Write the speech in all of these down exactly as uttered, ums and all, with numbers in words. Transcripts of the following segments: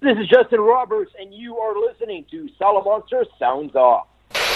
this is Justin Roberts, and you are listening to Salamonster Sounds Off.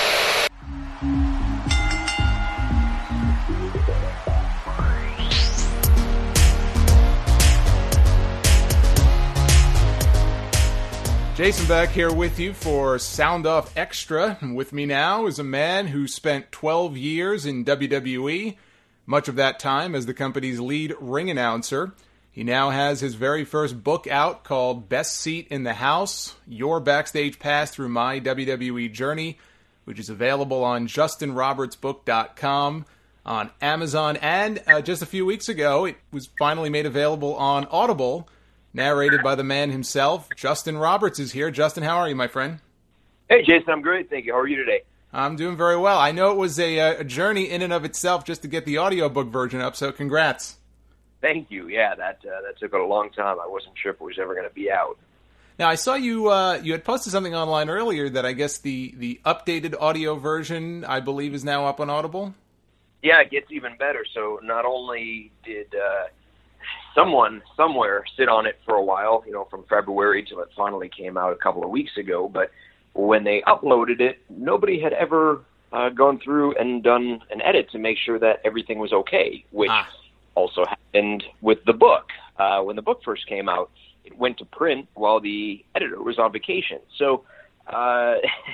Jason back here with you for Sound Off Extra. And with me now is a man who spent twelve years in W W E, much of that time as the company's lead ring announcer. He now has his very first book out called Best Seat in the House, Your Backstage Pass Through My W W E Journey, which is available on justin roberts book dot com, on Amazon, and uh, just a few weeks ago, it was finally made available on Audible, narrated by the man himself. Justin Roberts is here. Justin, how are you, my friend? Hey, Jason, I'm great. Thank you. How are you today? I'm doing very well. I know it was a, a journey in and of itself just to get the audiobook version up, so congrats. Thank you. Yeah, that uh, that took a long time. I wasn't sure if it was ever going to be out. Now, I saw you uh, you had posted something online earlier that I guess the, the updated audio version, I believe, is now up on Audible? Yeah, it gets even better. So not only did uh, someone somewhere sit on it for a while, you know, from February till it finally came out a couple of weeks ago, but when they uploaded it, nobody had ever uh, gone through and done an edit to make sure that everything was okay, which ah. also happened with the book. Uh, when the book first came out, it went to print while the editor was on vacation. So uh,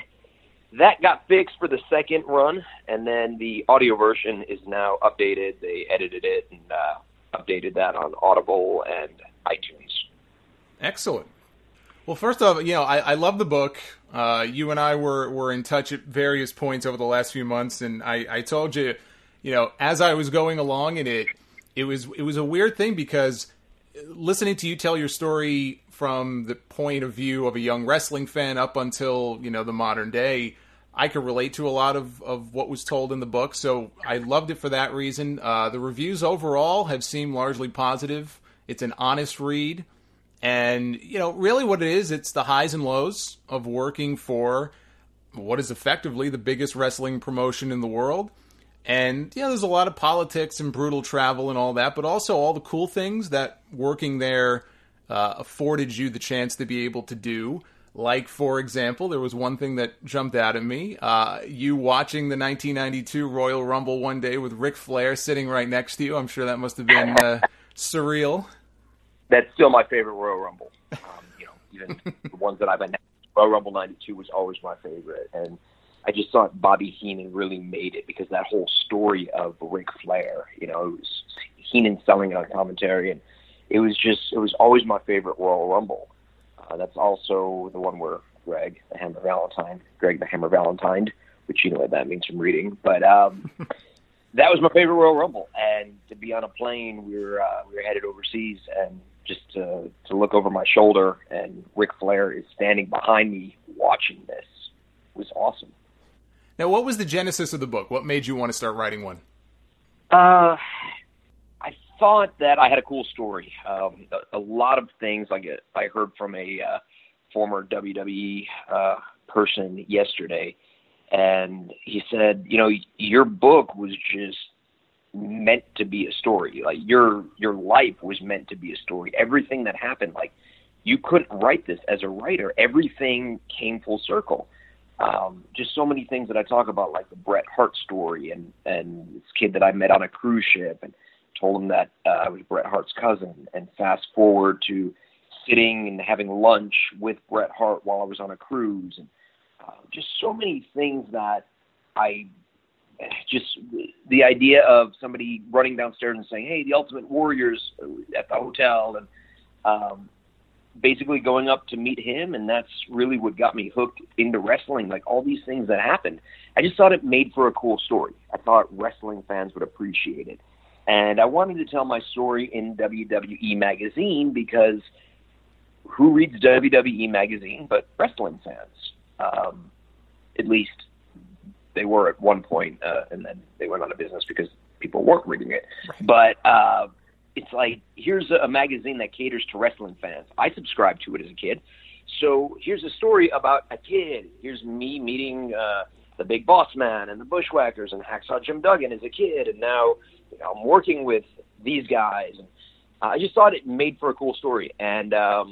that got fixed for the second run, and then the audio version is now updated. They edited it and uh, updated that on Audible and iTunes. Excellent. Well, first off, you know, I, I love the book. Uh, you and I were, were in touch at various points over the last few months, and I, I told you, you know, as I was going along in it, it was it was a weird thing because listening to you tell your story from the point of view of a young wrestling fan up until, you know, the modern day, I could relate to a lot of, of what was told in the book, so I loved it for that reason. Uh, the reviews overall have seemed largely positive. It's an honest read. And, you know, really what it is, it's the highs and lows of working for what is effectively the biggest wrestling promotion in the world. And, you know, there's a lot of politics and brutal travel and all that, but also all the cool things that working there uh, afforded you the chance to be able to do. Like, for example, there was one thing that jumped out at me. Uh, you watching the nineteen ninety-two Royal Rumble one day with Ric Flair sitting right next to you. I'm sure that must have been uh, surreal. That's still my favorite Royal Rumble. Um, you know, even the ones that I've been. Royal Rumble ninety-two was always my favorite, and I just thought Bobby Heenan really made it because that whole story of Ric Flair, you know, it was Heenan selling it on commentary, and it was just it was always my favorite Royal Rumble. Uh, that's also the one where Greg the Hammer Valentine, Greg the Hammer Valentine, which you know what that means from reading, but um, that was my favorite Royal Rumble. And to be on a plane, we were uh, we were headed overseas, and just to, to look over my shoulder and Ric Flair is standing behind me watching this was awesome. Now, what was the genesis of the book? What made you want to start writing one? Uh, I thought that I had a cool story. Um, a, a lot of things, like a, I heard from a uh, former W W E uh, person yesterday, and he said, you know, your book was just meant to be a story. Like your your life was meant to be a story. Everything that happened, like you couldn't write this as a writer. Everything came full circle. Um, just so many things that I talk about, like the Bret Hart story, and and this kid that I met on a cruise ship and told him that uh, I was Bret Hart's cousin. And fast forward to sitting and having lunch with Bret Hart while I was on a cruise, and uh, just so many things that I. Just the idea of somebody running downstairs and saying, hey, the Ultimate Warrior's at the hotel, and um, basically going up to meet him, and that's really what got me hooked into wrestling, like all these things that happened. I just thought it made for a cool story. I thought wrestling fans would appreciate it. And I wanted to tell my story in W W E Magazine because who reads W W E Magazine but wrestling fans? Um, at least they were at one point, uh, and then they went out of business because people weren't reading it. But uh, it's like, here's a, a magazine that caters to wrestling fans. I subscribed to it as a kid. So here's a story about a kid. Here's me meeting uh, the Big Boss Man and the Bushwhackers and Hacksaw Jim Duggan as a kid, and now you know, I'm working with these guys. And uh, I just thought it made for a cool story. And um,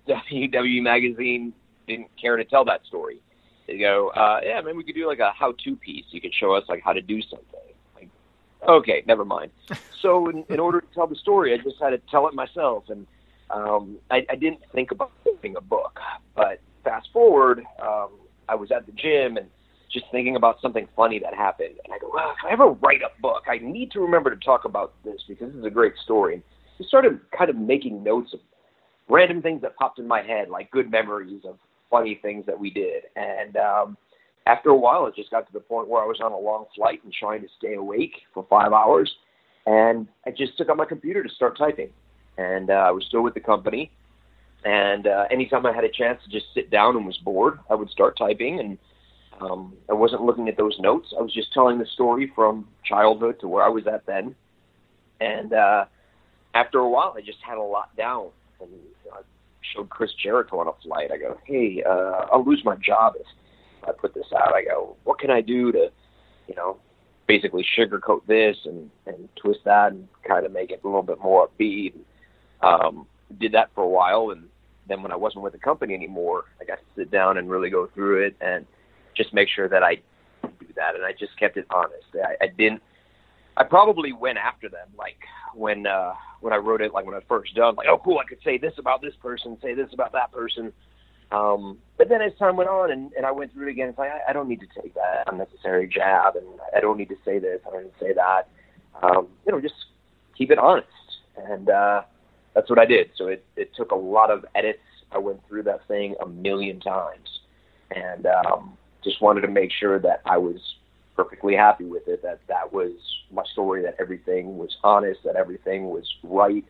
W W E Magazine didn't care to tell that story. They go, uh, yeah, maybe we could do like a how-to piece. You could show us like how to do something. Like, okay, never mind. So in, in order to tell the story, I just had to tell it myself. And um, I, I didn't think about doing a book. But fast forward, um, I was at the gym and just thinking about something funny that happened. And I go, well, if I ever write a book, I need to remember to talk about this because this is a great story. And I started kind of making notes of random things that popped in my head, like good memories of funny things that we did. And um, after a while, it just got to the point where I was on a long flight and trying to stay awake for five hours. And I just took out my computer to start typing. And uh, I was still with the company. And uh, anytime I had a chance to just sit down and was bored, I would start typing. And um, I wasn't looking at those notes. I was just telling the story from childhood to where I was at then. And uh, after a while, I just had a lot down. And you know, I showed Chris Jericho on a flight. I go, hey, uh, I'll lose my job if I put this out. I go, what can I do to, you know, basically sugarcoat this and, and twist that and kind of make it a little bit more upbeat. Um, did that for a while, and then when I wasn't with the company anymore, I got to sit down and really go through it and just make sure that I do that. And I just kept it honest. I, I didn't. I probably went after them, like when uh, when I wrote it, like when I first done, like, oh, cool, I could say this about this person, say this about that person. Um, but then as time went on and, and I went through it again, it's like, I, I don't need to take that unnecessary jab, and I don't need to say this, I don't need to say that. Um, you know, just keep it honest. And uh, that's what I did. So it, it took a lot of edits. I went through that thing a million times and um, just wanted to make sure that I was perfectly happy with it, that that was my story, that everything was honest, that everything was right.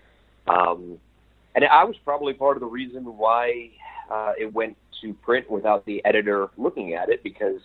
Um, and I was probably part of the reason why uh, it went to print without the editor looking at it, because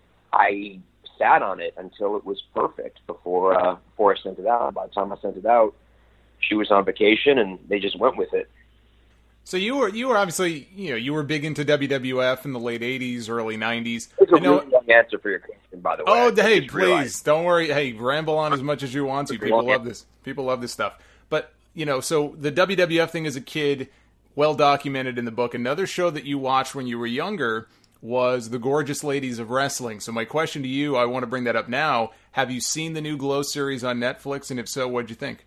I sat on it until it was perfect before uh, before I sent it out. By the time I sent it out, she was on vacation, and they just went with it. So you were you were obviously, you know, you were big into W W F in the late eighties, early nineties. It's a I know, really long answer for your question, by the way. Oh, I hey, please, realized. don't worry. Hey, ramble on as much as you want to. People love this. People love this stuff. But, you know, so the W W F thing as a kid, well documented in the book. Another show that you watched when you were younger was The Gorgeous Ladies of Wrestling. So my question to you, I want to bring that up now. Have you seen the new Glow series on Netflix? And if so, what'd you think?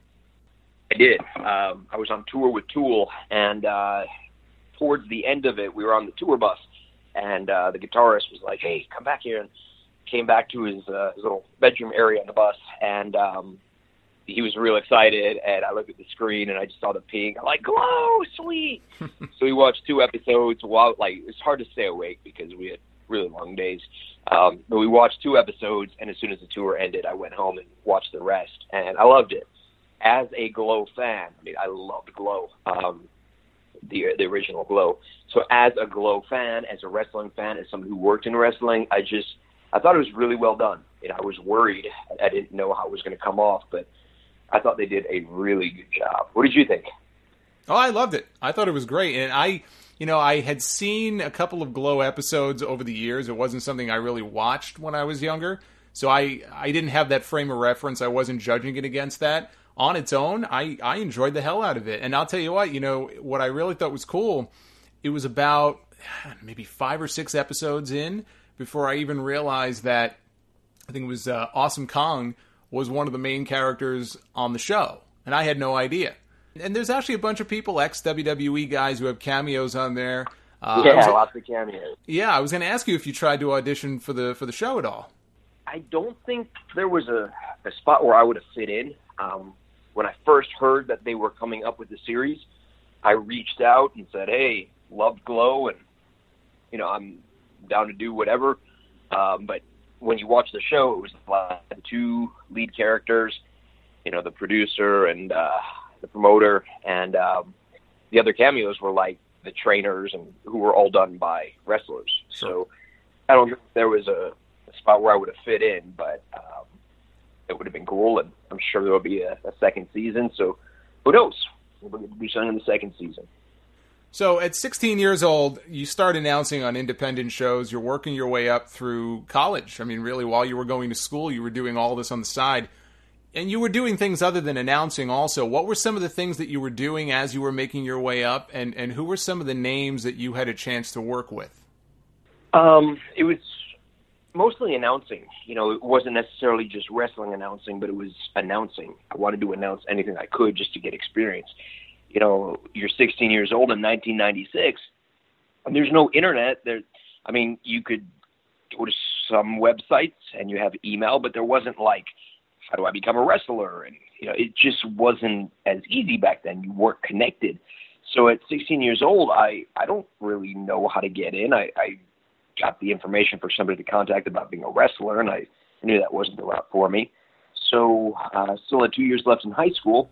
I did. Um, I was on tour with Tool, and uh, towards the end of it, we were on the tour bus, and uh, the guitarist was like, hey, come back here, and came back to his, uh, his little bedroom area on the bus, and um, he was real excited, and I looked at the screen, and I just saw the pink. I'm like, Glow, sweet! So we watched two episodes while, like, it's hard to stay awake because we had really long days. Um, but we watched two episodes, and as soon as the tour ended, I went home and watched the rest, and I loved it. As a Glow fan, I mean, I loved Glow, um, the the original Glow. So as a Glow fan, as a wrestling fan, as someone who worked in wrestling, I just, I thought it was really well done. You know, I was worried. I didn't know how it was going to come off, but I thought they did a really good job. What did you think? Oh, I loved it. I thought it was great. And I, you know, I had seen a couple of Glow episodes over the years. It wasn't something I really watched when I was younger. So I, I didn't have that frame of reference. I wasn't judging it against that. On its own, I, I enjoyed the hell out of it. And I'll tell you what, you know, what I really thought was cool, it was about maybe five or six episodes in before I even realized that, I think it was uh, Awesome Kong was one of the main characters on the show. And I had no idea. And there's actually a bunch of people, ex-W W E guys, who have cameos on there. Uh, yeah, was, lots of cameos. Yeah, I was going to ask you if you tried to audition for the for the show at all. I don't think there was a, a spot where I would have fit in. Um, when I first heard that they were coming up with the series, I reached out and said, hey, loved Glow, and, you know, I'm down to do whatever. Um, but when you watch the show, it was like the two lead characters, you know, the producer and uh, the promoter, and um, the other cameos were like the trainers, and who were all done by wrestlers. Sure. So I don't think there was a, a spot where I would have fit in, but um, it would have been cool, and I'm sure there will be a, a second season. So who knows? We'll be starting in the second season. So at sixteen years old, you start announcing on independent shows. You're working your way up through college. I mean, really, while you were going to school, you were doing all this on the side. and you were doing things other than announcing also. What were some of the things that you were doing as you were making your way up, and, and who were some of the names that you had a chance to work with? Um, it was mostly announcing. You know, it wasn't necessarily just wrestling announcing, but it was announcing. I wanted to announce anything I could just to get experience. You know, you're sixteen years old in nineteen ninety-six, and there's no internet. There, I mean, you could go to some websites and you have email, but there wasn't like, how do I become a wrestler? And, you know, it just wasn't as easy back then. You weren't connected. So at sixteen years old, I, I don't really know how to get in. I, I got the information for somebody to contact about being a wrestler, and I knew that wasn't the route for me. So uh, still had two years left in high school.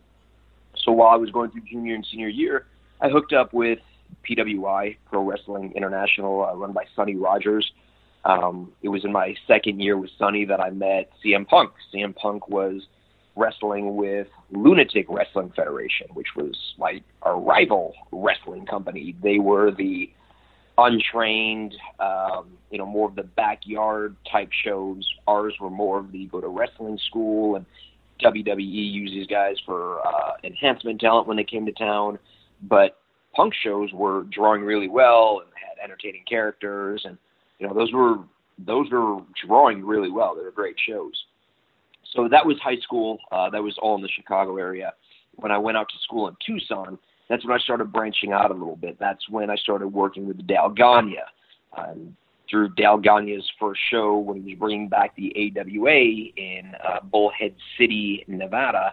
So while I was going through junior and senior year, I hooked up with P W I, Pro Wrestling International, uh, run by Sonny Rogers. Um, it was in my second year with Sonny that I met C M Punk. C M Punk was wrestling with Lunatic Wrestling Federation, which was like a rival wrestling company. They were the untrained, um, you know, more of the backyard type shows. Ours were more of the go to wrestling school, and W W E used these guys for uh, enhancement talent when they came to town. But Punk shows were drawing really well and had entertaining characters, and you know, those were those were drawing really well. They were great shows. So that was high school. Uh, that was all in the Chicago area. When I went out to school in Tucson, that's when I started branching out a little bit. That's when I started working with Dale Gagne. Um, through Dale Gagne's first show when he was bringing back the A W A in uh, Bullhead City, Nevada,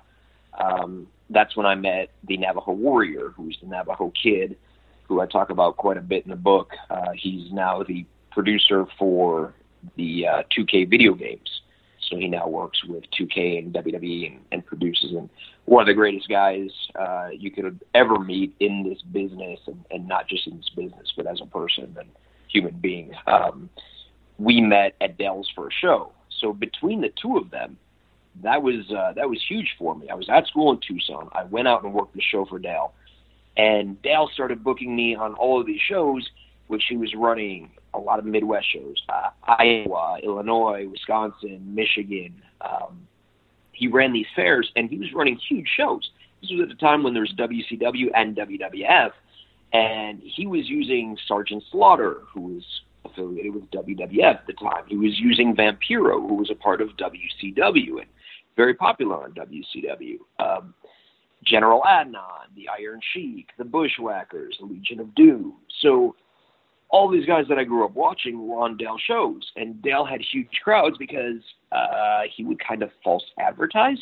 um, that's when I met the Navajo Warrior, who's the Navajo Kid, who I talk about quite a bit in the book. Uh, he's now the producer for the uh, two K video games. So he now works with two K and W W E and, and produces. And one of the greatest guys uh, you could ever meet in this business, and, and not just in this business, but as a person and human being. Um, we met at Dale's first show. So between the two of them, that was uh, that was huge for me. I was at school in Tucson. I went out and worked the show for Dale. And Dale started booking me on all of these shows, which he was running a lot of Midwest shows, uh, Iowa, Illinois, Wisconsin, Michigan. Um, he ran these fairs, and he was running huge shows. This was at the time when there was W C W and W W F, and he was using Sergeant Slaughter, who was affiliated with W W F at the time. He was using Vampiro, who was a part of W C W and very popular on W C W. Um, General Adnan, the Iron Sheik, the Bushwhackers, the Legion of Doom. So all these guys that I grew up watching were on Dale shows, and Dale had huge crowds because uh, he would kind of false advertise.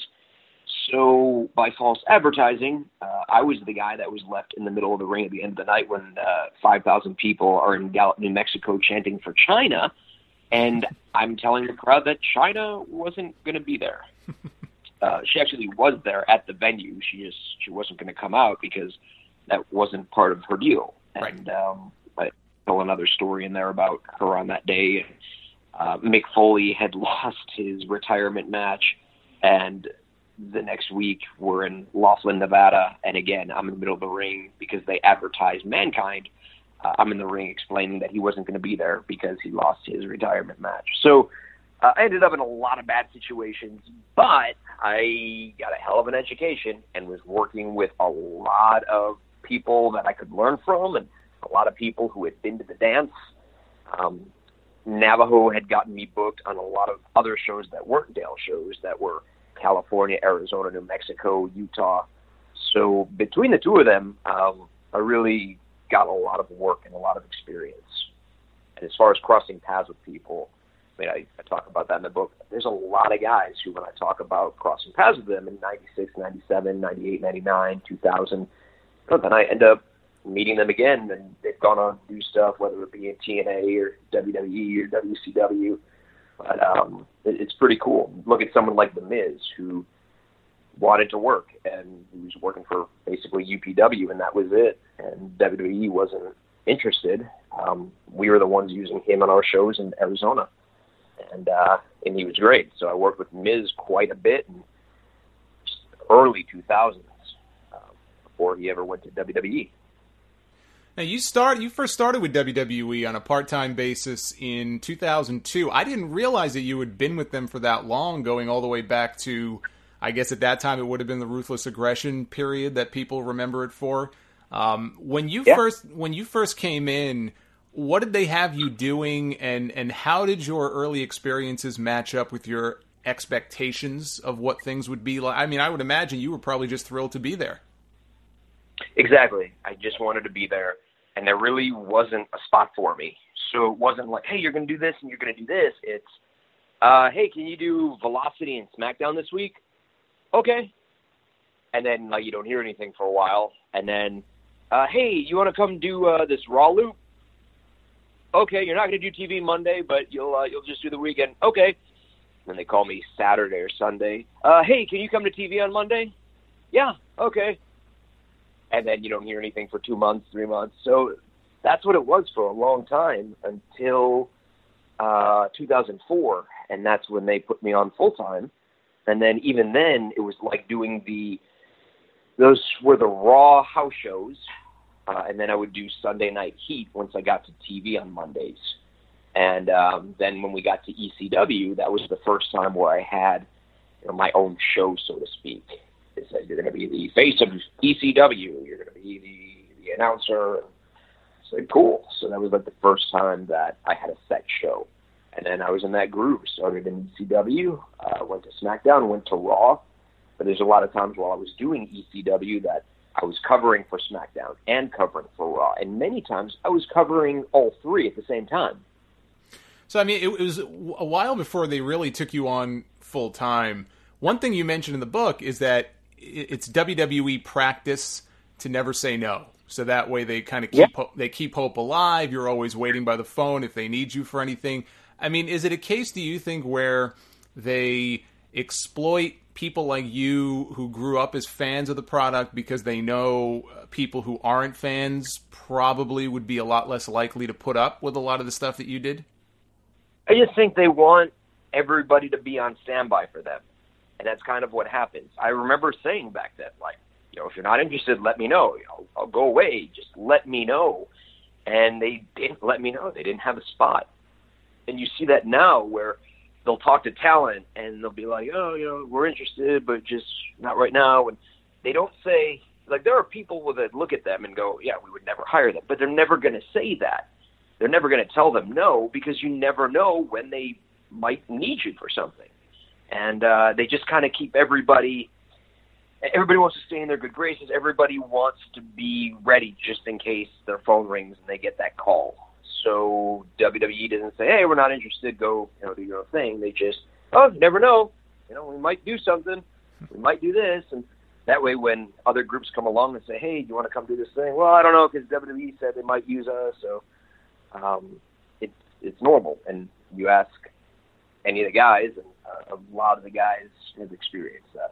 So by false advertising, uh, I was the guy that was left in the middle of the ring at the end of the night when uh, five thousand people are in Gallup, New Mexico chanting for China, and I'm telling the crowd that China wasn't going to be there. Uh, she actually was there at the venue. She just she wasn't going to come out because that wasn't part of her deal. And um, I tell another story in there about her on that day. Uh, Mick Foley had lost his retirement match, and the next week we're in Laughlin, Nevada, and again I'm in the middle of the ring because they advertised Mankind. Uh, I'm in the ring explaining that he wasn't going to be there because he lost his retirement match. So uh, I ended up in a lot of bad situations, but I got a hell of an education and was working with a lot of people that I could learn from, and a lot of people who had been to the dance. Um, Navajo had gotten me booked on a lot of other shows that weren't Dale shows, that were California, Arizona, New Mexico, Utah. So between the two of them, um, I really got a lot of work and a lot of experience. And as far as crossing paths with people, I mean, I, I talk about that in the book. There's a lot of guys who, when I talk about crossing paths with them in ninety-six, ninety-seven, ninety-eight, ninety-nine, two thousand, well, then I end up meeting them again, and they've gone on to do stuff, whether it be in T N A or W W E or W C W. But um, it, it's pretty cool. Look at someone like The Miz, who wanted to work, and he was working for basically U P W, and that was it. And W W E wasn't interested. Um, we were the ones using him on our shows in Arizona, and uh, and he was great. So I worked with Miz quite a bit in early two thousands uh, before he ever went to W W E. Now, you start. You first started with W W E on a part-time basis in two thousand two. I didn't realize that you had been with them for that long, going all the way back to, I guess at that time it would have been the Ruthless Aggression period that people remember it for. Um, when you yeah. first when you first came in, what did they have you doing, and, and how did your early experiences match up with your expectations of what things would be like? I mean, I would imagine you were probably just thrilled to be there. Exactly. I just wanted to be there, and there really wasn't a spot for me. So it wasn't like, hey, you're going to do this and you're going to do this. It's, uh, hey, can you do Velocity and SmackDown this week? Okay. And then like you don't hear anything for a while, and then, uh, hey, you want to come do uh, this Raw loop? Okay, you're not going to do T V Monday, but you'll uh, you'll just do the weekend. Okay. And then they call me Saturday or Sunday. Uh, hey, can you come to T V on Monday? Yeah. Okay. And then you don't hear anything for two months, three months. So that's what it was for a long time until uh, two thousand four, and that's when they put me on full time. And then even then, it was like doing the those were the Raw house shows. Uh, and then I would do Sunday Night Heat once I got to T V on Mondays. And um, then when we got to E C W, that was the first time where I had, you know, my own show, so to speak. They said, you're going to be the face of E C W. You're going to be the, the announcer. I said, cool. So that was like the first time that I had a set show. And then I was in that groove. Started in E C W, uh, went to SmackDown, went to Raw. But there's a lot of times while I was doing E C W that I was covering for SmackDown and covering for Raw. And many times I was covering all three at the same time. So, I mean, it, it was a while before they really took you on full time. One thing you mentioned in the book is that it's W W E practice to never say no. So that way they kind of keep, yeah. they keep hope alive. You're always waiting by the phone if they need you for anything. I mean, is it a case, do you think, where they exploit people like you who grew up as fans of the product because they know people who aren't fans probably would be a lot less likely to put up with a lot of the stuff that you did? I just think they want everybody to be on standby for them. And that's kind of what happens. I remember saying back then, like, you know, if you're not interested, let me know. You know, I'll go away. Just let me know. And they didn't let me know. They didn't have a spot. And you see that now where they'll talk to talent and they'll be like, oh, you know, we're interested, but just not right now. And they don't say, like, there are people that look at them and go, yeah, we would never hire them. But they're never going to say that. They're never going to tell them no, because you never know when they might need you for something. And uh, they just kind of keep everybody, everybody wants to stay in their good graces. Everybody wants to be ready just in case their phone rings and they get that call. So W W E doesn't say, hey, we're not interested, go, you know, do your own thing. They just, oh, you never know. You know, we might do something. We might do this. And that way when other groups come along and say, hey, do you want to come do this thing? Well, I don't know, because W W E said they might use us. So um, it's, it's normal. And you ask any of the guys, and uh, a lot of the guys have experienced that.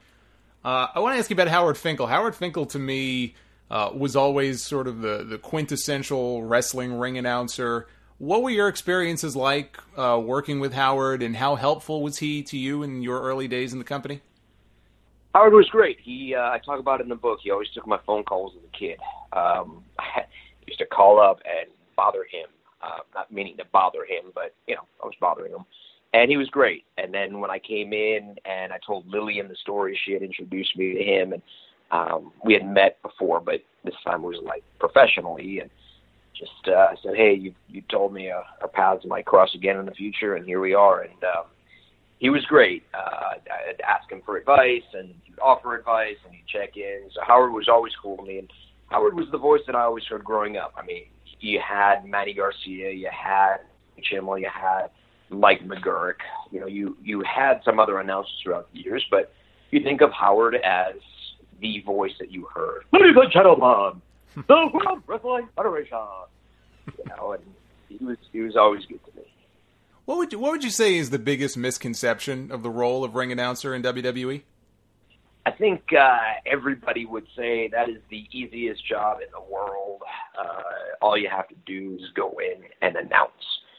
Uh, I want to ask you about Howard Finkel. Howard Finkel, to me, uh, was always sort of the, the quintessential wrestling ring announcer. What were your experiences like uh, working with Howard, and how helpful was he to you in your early days in the company? Howard was great. He, uh, I talk about it in the book. He always took my phone calls as a kid. Um, I used to call up and bother him, uh, not meaning to bother him, but, you know, I was bothering him. And he was great. And then when I came in and I told Lillian the story, she had introduced me to him, and um, we had met before, but this time it was like professionally, and just uh, said, hey, you you told me uh, our paths might cross again in the future, and here we are. And um, he was great. Uh, I'd ask him for advice, and he'd offer advice, and he'd check in. So Howard was always cool to me, and Howard was the voice that I always heard growing up. I mean, you had Manny Garcia, you had Chimel, you had Mike McGurk. You know, you, you had some other announcers throughout the years, but you think of Howard as the voice that you heard. Ladies and gentlemen, the World Wrestling Federation. You know, and he was he was always good to me. What would you What would you say is the biggest misconception of the role of ring announcer in W W E? I think uh, everybody would say that is the easiest job in the world. Uh, all you have to do is go in and announce.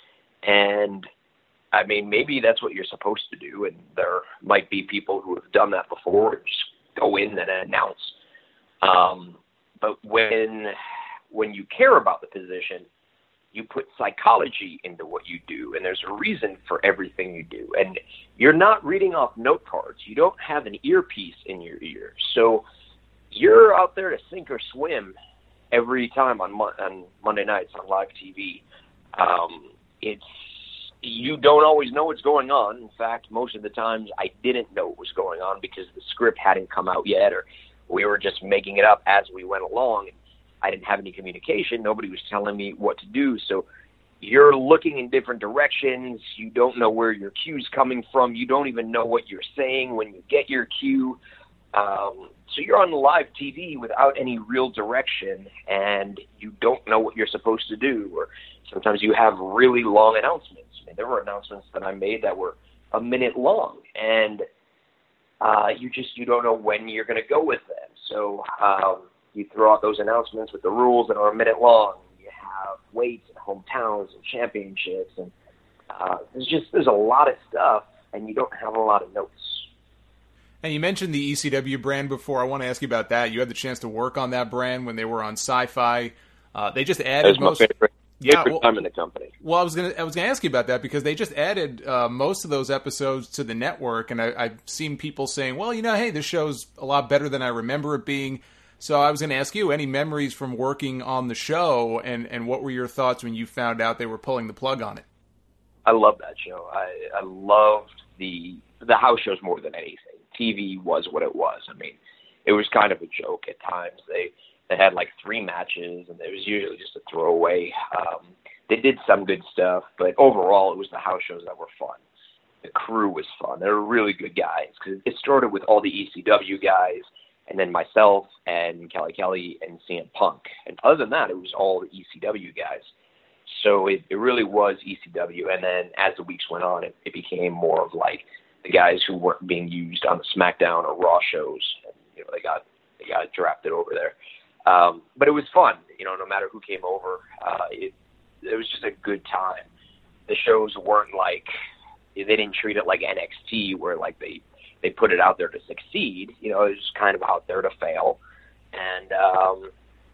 And I mean, maybe that's what you're supposed to do, and there might be people who have done that before, and just go in and announce. Um, but when when you care about the position, you put psychology into what you do, and there's a reason for everything you do. And you're not reading off note cards. You don't have an earpiece in your ear. So you're out there to sink or swim every time on, Mo- on Monday nights on live T V. Um, it's you don't always know what's going on. In fact, most of the times I didn't know what was going on because the script hadn't come out yet, or we were just making it up as we went along. I didn't have any communication. Nobody was telling me what to do. So you're looking in different directions. You don't know where your cue's coming from. You don't even know what you're saying when you get your cue. Um, so you're on live T V without any real direction, and you don't know what you're supposed to do. Or sometimes you have really long announcements. I mean, there were announcements that I made that were a minute long, and uh, you just you don't know when you're going to go with them. So um, you throw out those announcements with the rules that are a minute long. You have weights and hometowns and championships, and uh, there's just there's a lot of stuff, and you don't have a lot of notes. And you mentioned the E C W brand before. I want to ask you about that. You had the chance to work on that brand when they were on Sci-Fi. Uh, they just added that was most. My favorite. Yeah, Favorite well, time in the company. Well, I was gonna I was gonna ask you about that because they just added uh, most of those episodes to the network, and I, I've seen people saying, "Well, you know, hey, this show's a lot better than I remember it being." So I was going to ask you, any memories from working on the show, and, and what were your thoughts when you found out they were pulling the plug on it? I love that show. I, I loved the the house shows more than anything. T V was what it was. I mean, it was kind of a joke at times. They they had like three matches, and it was usually just a throwaway. Um, they did some good stuff, but overall, it was the house shows that were fun. The crew was fun. They were really good guys because it started with all the E C W guys, and then myself and Kelly Kelly and C M Punk. And other than that, it was all the E C W guys. So it, it really was E C W. And then as the weeks went on, it, it became more of like the guys who weren't being used on the SmackDown or Raw shows. And, you know, they got they got drafted over there. Um, but it was fun, you know, no matter who came over. Uh, it, it was just a good time. The shows weren't like, they didn't treat it like N X T where like they, they put it out there to succeed. You know, it was kind of out there to fail. And um,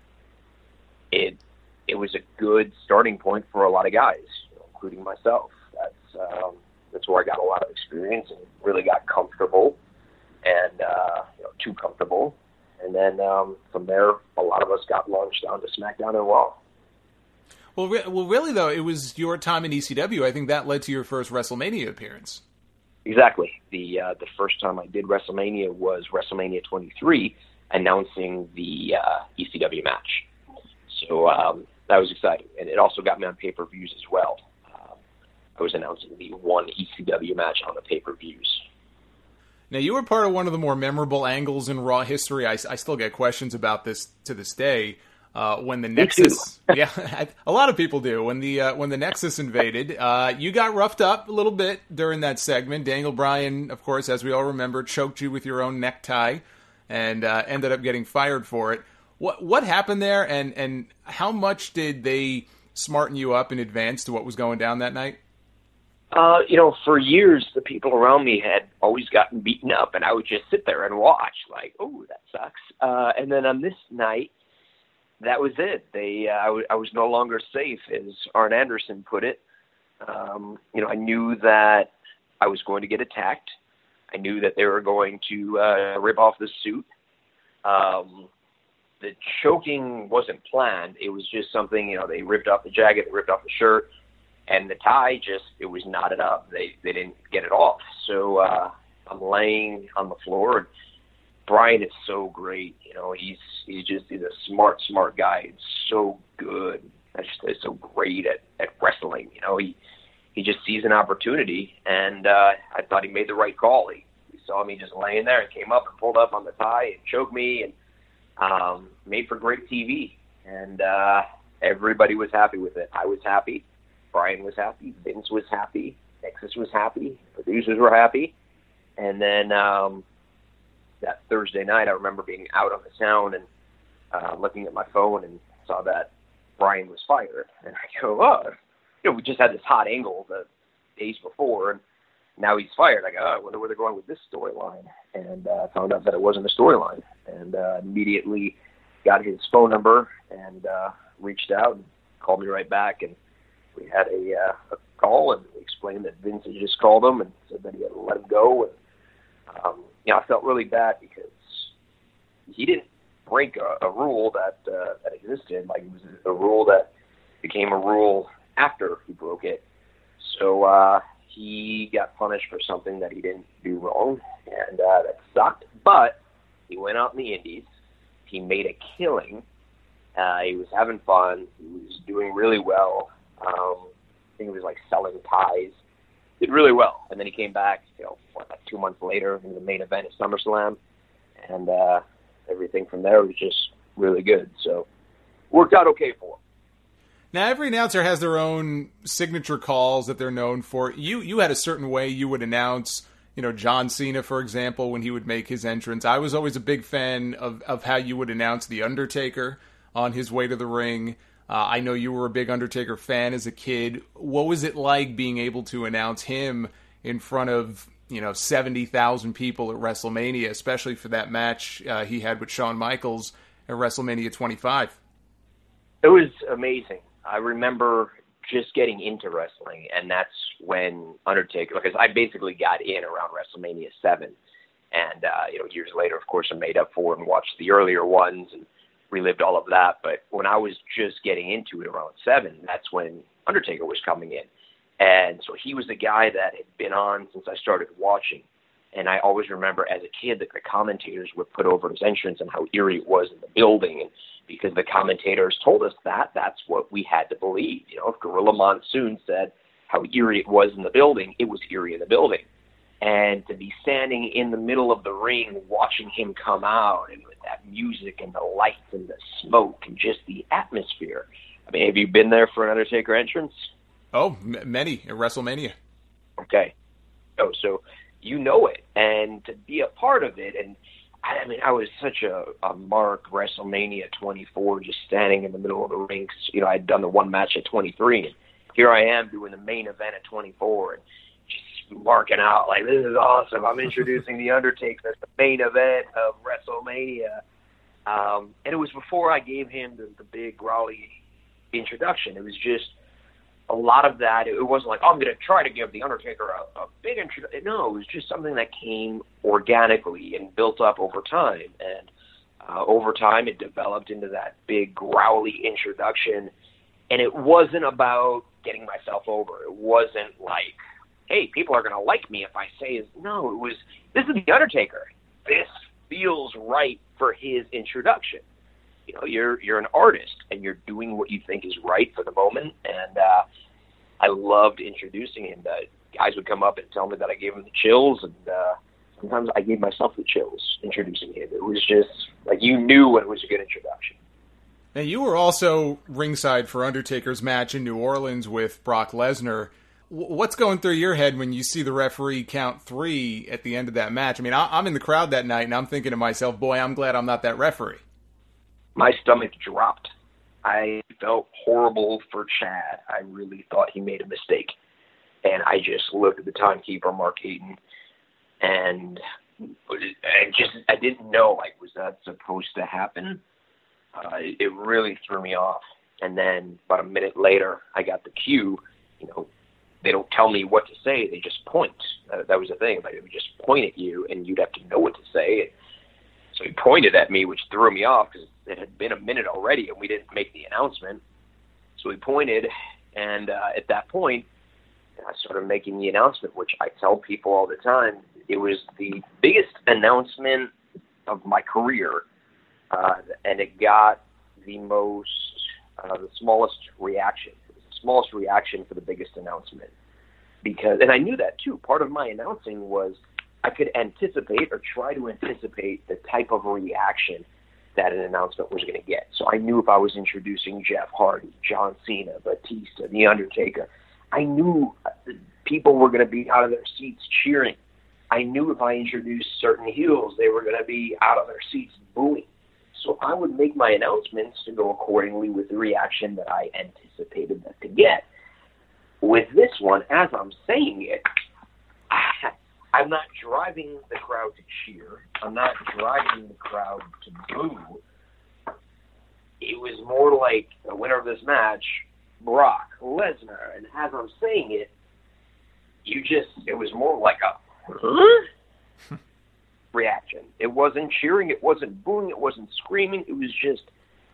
it it was a good starting point for a lot of guys, you know, including myself. That's um, that's where I got a lot of experience and really got comfortable and, uh, you know, too comfortable. And then um, from there, a lot of us got launched onto SmackDown and Raw. Well, re- well, really, though, it was your time in E C W. I think that led to your first WrestleMania appearance. Exactly. The uh, the first time I did WrestleMania was WrestleMania twenty-three, announcing the uh, E C W match. So um, that was exciting. And it also got me on pay-per-views as well. Um, I was announcing the one E C W match on the pay-per-views. Now, you were part of one of the more memorable angles in Raw history. I, I still get questions about this to this day. Uh, when the Nexus, yeah, a lot of people do. When the uh, when the Nexus invaded, uh, you got roughed up a little bit during that segment. Daniel Bryan, of course, as we all remember, choked you with your own necktie, and uh, ended up getting fired for it. What what happened there, and and how much did they smarten you up in advance to what was going down that night? Uh, you know, for years, the people around me had always gotten beaten up, and I would just sit there and watch, like, oh, that sucks. Uh, and then on this night, that was it. They, uh, I, w- I was no longer safe, as Arn Anderson put it. Um, you know, I knew that I was going to get attacked. I knew that they were going to uh, rip off the suit. Um, the choking wasn't planned. It was just something, you know, they ripped off the jacket, they ripped off the shirt. And the tie just, it was knotted up. They they didn't get it off. So uh, I'm laying on the floor, and Bryan is so great. You know, he's he's just he's a smart, smart guy. He's so good. That's just he's so great at, at wrestling. You know, he he just sees an opportunity, and uh, I thought he made the right call. He, he saw me just laying there and came up and pulled up on the tie and choked me, and um, made for great T V. And uh, everybody was happy with it. I was happy. Bryan was happy, Vince was happy, Nexus was happy, producers were happy. And then um, that Thursday night, I remember being out on the sound and uh, looking at my phone and saw that Bryan was fired. And I go, oh, you know, we just had this hot angle the days before, and now he's fired. I go, oh, I wonder where they're going with this storyline. And I uh, found out that it wasn't a storyline, and uh, immediately got his phone number and uh, reached out and called me right back. And had a, uh, a call and explained that Vince had just called him and said that he had to let him go. And, um, you know, I felt really bad because he didn't break a, a rule that, uh, that existed. Like, it was a rule that became a rule after he broke it. So, uh, he got punished for something that he didn't do wrong, and, uh, that sucked. But he went out in the Indies. He made a killing. Uh, he was having fun. He was doing really well. Um, I think he was like selling ties. Did really well. And then he came back, you know, what, like two months later in the main event at SummerSlam. And uh, everything from there was just really good. So worked out okay for him. Now, every announcer has their own signature calls that they're known for. You you had a certain way you would announce, you know, John Cena, for example, when he would make his entrance. I was always a big fan of, of how you would announce The Undertaker on his way to the ring. Uh, I know you were a big Undertaker fan as a kid. What was it like being able to announce him in front of, you know, seventy thousand people at WrestleMania, especially for that match uh, he had with Shawn Michaels at WrestleMania twenty-five? It was amazing. I remember just getting into wrestling, and that's when Undertaker, because I basically got in around WrestleMania seven. And, uh, you know, years later, of course, I made up for it and watched the earlier ones and relived all of that. But when I was just getting into it around seven, that's when Undertaker was coming in. And so he was the guy that had been on since I started watching. And I always remember as a kid that the commentators would put over his entrance and how eerie it was in the building. And because the commentators told us that, that's what we had to believe. You know, if Gorilla Monsoon said how eerie it was in the building, it was eerie in the building. And to be standing in the middle of the ring watching him come out, and with that music and the lights and the smoke and just the atmosphere. I mean, have you been there for an Undertaker entrance? Oh, m- many at WrestleMania. Okay. Oh, so you know it. And to be a part of it, and I mean, I was such a, a mark WrestleMania twenty-four, just standing in the middle of the ring. You know, I'd done the one match at twenty-three, and here I am doing the main event at twenty-four, and just marking out like, this is awesome. I'm introducing The Undertaker as the main event of WrestleMania. Um, and it was before I gave him the, the big growly introduction. It was just a lot of that. It wasn't like, oh, I'm going to try to give The Undertaker a, a big introduction. No, it was just something that came organically and built up over time. And uh, over time, it developed into that big growly introduction. And it wasn't about getting myself over. It wasn't like, hey, people are going to like me if I say his. No, it was, this is The Undertaker. This feels right for his introduction. You know, you're you're an artist, and you're doing what you think is right for the moment. And uh, I loved introducing him. The guys would come up and tell me that I gave him the chills, and uh, sometimes I gave myself the chills introducing him. It was just like you knew when it was a good introduction. Now, you were also ringside for Undertaker's match in New Orleans with Brock Lesnar. What's going through your head when you see the referee count three at the end of that match? I mean, I'm in the crowd that night, and I'm thinking to myself, boy, I'm glad I'm not that referee. My stomach dropped. I felt horrible for Chad. I really thought he made a mistake. And I just looked at the timekeeper, Mark Hayton, and I just, I didn't know, like, was that supposed to happen? Uh, it really threw me off. And then about a minute later, I got the cue. You know, they don't tell me what to say. They just point. Uh, that was the thing. Like, they would just point at you, and you'd have to know what to say. So he pointed at me, which threw me off because it had been a minute already, and we didn't make the announcement. So he pointed, and uh, at that point, I started making the announcement, which I tell people all the time. It was the biggest announcement of my career, uh, and it got the most, uh, the smallest reaction. It was the smallest reaction for the biggest announcement. Because, and I knew that too. Part of my announcing was I could anticipate or try to anticipate the type of reaction that an announcement was going to get. So I knew if I was introducing Jeff Hardy, John Cena, Batista, The Undertaker, I knew people were going to be out of their seats cheering. I knew if I introduced certain heels, they were going to be out of their seats booing. So I would make my announcements to go accordingly with the reaction that I anticipated them to get. With this one, as I'm saying it, I, I'm not driving the crowd to cheer. I'm not driving the crowd to boo. It was more like the winner of this match Brock Lesnar. And as I'm saying it, you just, it was more like a huh? reaction. It wasn't cheering, it wasn't booing, it wasn't screaming, it was just,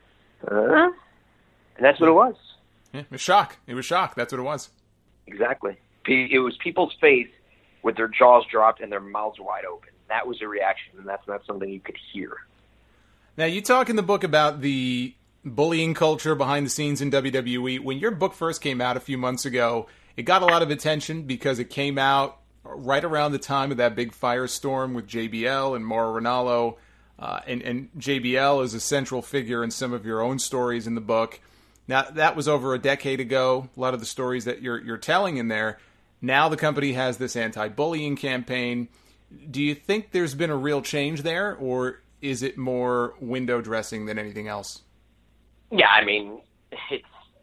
huh? And that's what it was. Yeah, it was shock. It was shock. That's what it was. Exactly. It was people's face with their jaws dropped and their mouths wide open. That was a reaction, and that's not something you could hear. Now, you talk in the book about the bullying culture behind the scenes in W W E. When your book first came out a few months ago, it got a lot of attention because it came out right around the time of that big firestorm with J B L and Mauro Ranallo. Uh, and, and J B L is a central figure in some of your own stories in the book. Now, that was over a decade ago, a lot of the stories that you're you're telling in there. Now the company has this anti-bullying campaign. Do you think there's been a real change there, or is it more window dressing than anything else? Yeah, I mean, it's,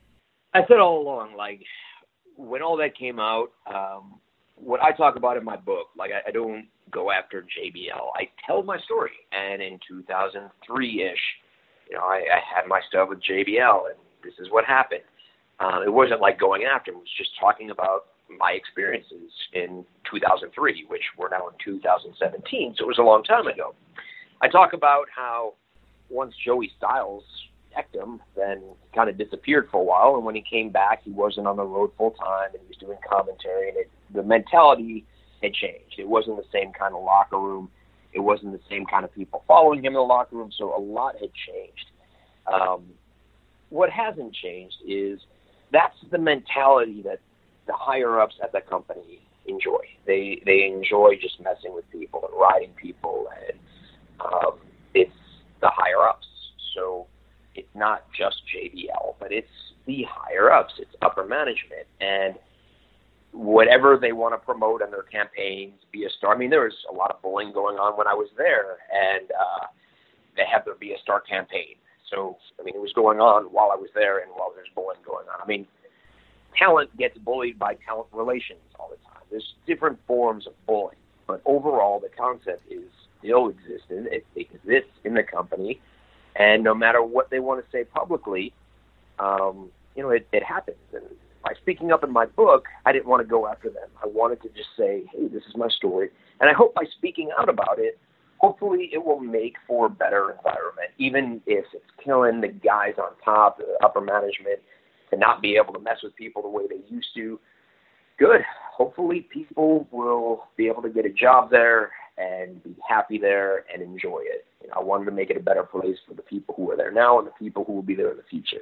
I said all along, like, when all that came out, um, what I talk about in my book, like, I, I don't go after J B L. I tell my story. And in two thousand three-ish, you know, I, I had my stuff with J B L, and this is what happened. Uh, it wasn't like going after him. It was just talking about my experiences in two thousand three, which we're now in two thousand seventeen, so it was a long time ago. I talk about how once Joey Styles decked him, then he kind of disappeared for a while, and when he came back, he wasn't on the road full time, and he was doing commentary, and it, the mentality had changed. It wasn't the same kind of locker room. It wasn't the same kind of people following him in the locker room, so a lot had changed. Um, what hasn't changed is that's the mentality that the higher-ups at the company enjoy. They they enjoy just messing with people and riding people, and um, it's the higher-ups. So it's not just J B L, but it's the higher-ups. It's upper management. And whatever they want to promote in their campaigns, be a star. I mean, there was a lot of bullying going on when I was there, and uh, they had their Be a Star campaign. So, I mean, it was going on while I was there and while there's bullying going on. I mean, talent gets bullied by talent relations all the time. There's different forms of bullying, but overall the concept is still existent. It, it exists in the company, and no matter what they want to say publicly, um, you know, it, it happens. And by speaking up in my book, I didn't want to go after them. I wanted to just say, hey, this is my story. And I hope by speaking out about it, hopefully it will make for a better environment, even if it's killing the guys on top, the upper management, to not be able to mess with people the way they used to. Good. Hopefully people will be able to get a job there and be happy there and enjoy it. You know, I wanted to make it a better place for the people who are there now and the people who will be there in the future.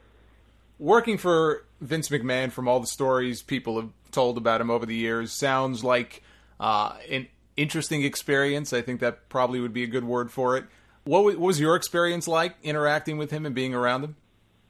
Working for Vince McMahon, from all the stories people have told about him over the years, sounds like uh, an interesting experience. I think that probably would be a good word for it. What, w- what was your experience like interacting with him and being around him?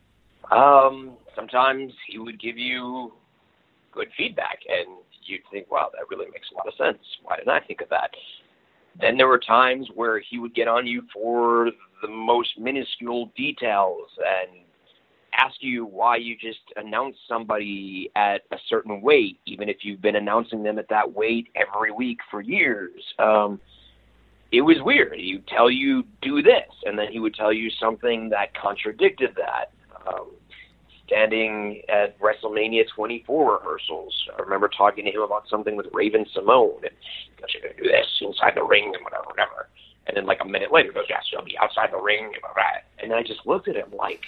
Um, sometimes he would give you good feedback, and you'd think, wow, that really makes a lot of sense. Why didn't I think of that? Then there were times where he would get on you for the most minuscule details and ask you why you just announced somebody at a certain weight, even if you've been announcing them at that weight every week for years. Um, it was weird. He would tell you, do this, and then he would tell you something that contradicted that. Um, standing at WrestleMania twenty-four rehearsals, I remember talking to him about something with Raven Simone, and he goes, you're going to do this inside the ring and whatever, whatever. And then like a minute later, he goes, yes, you'll be outside the ring, and whatever. And I just looked at him like,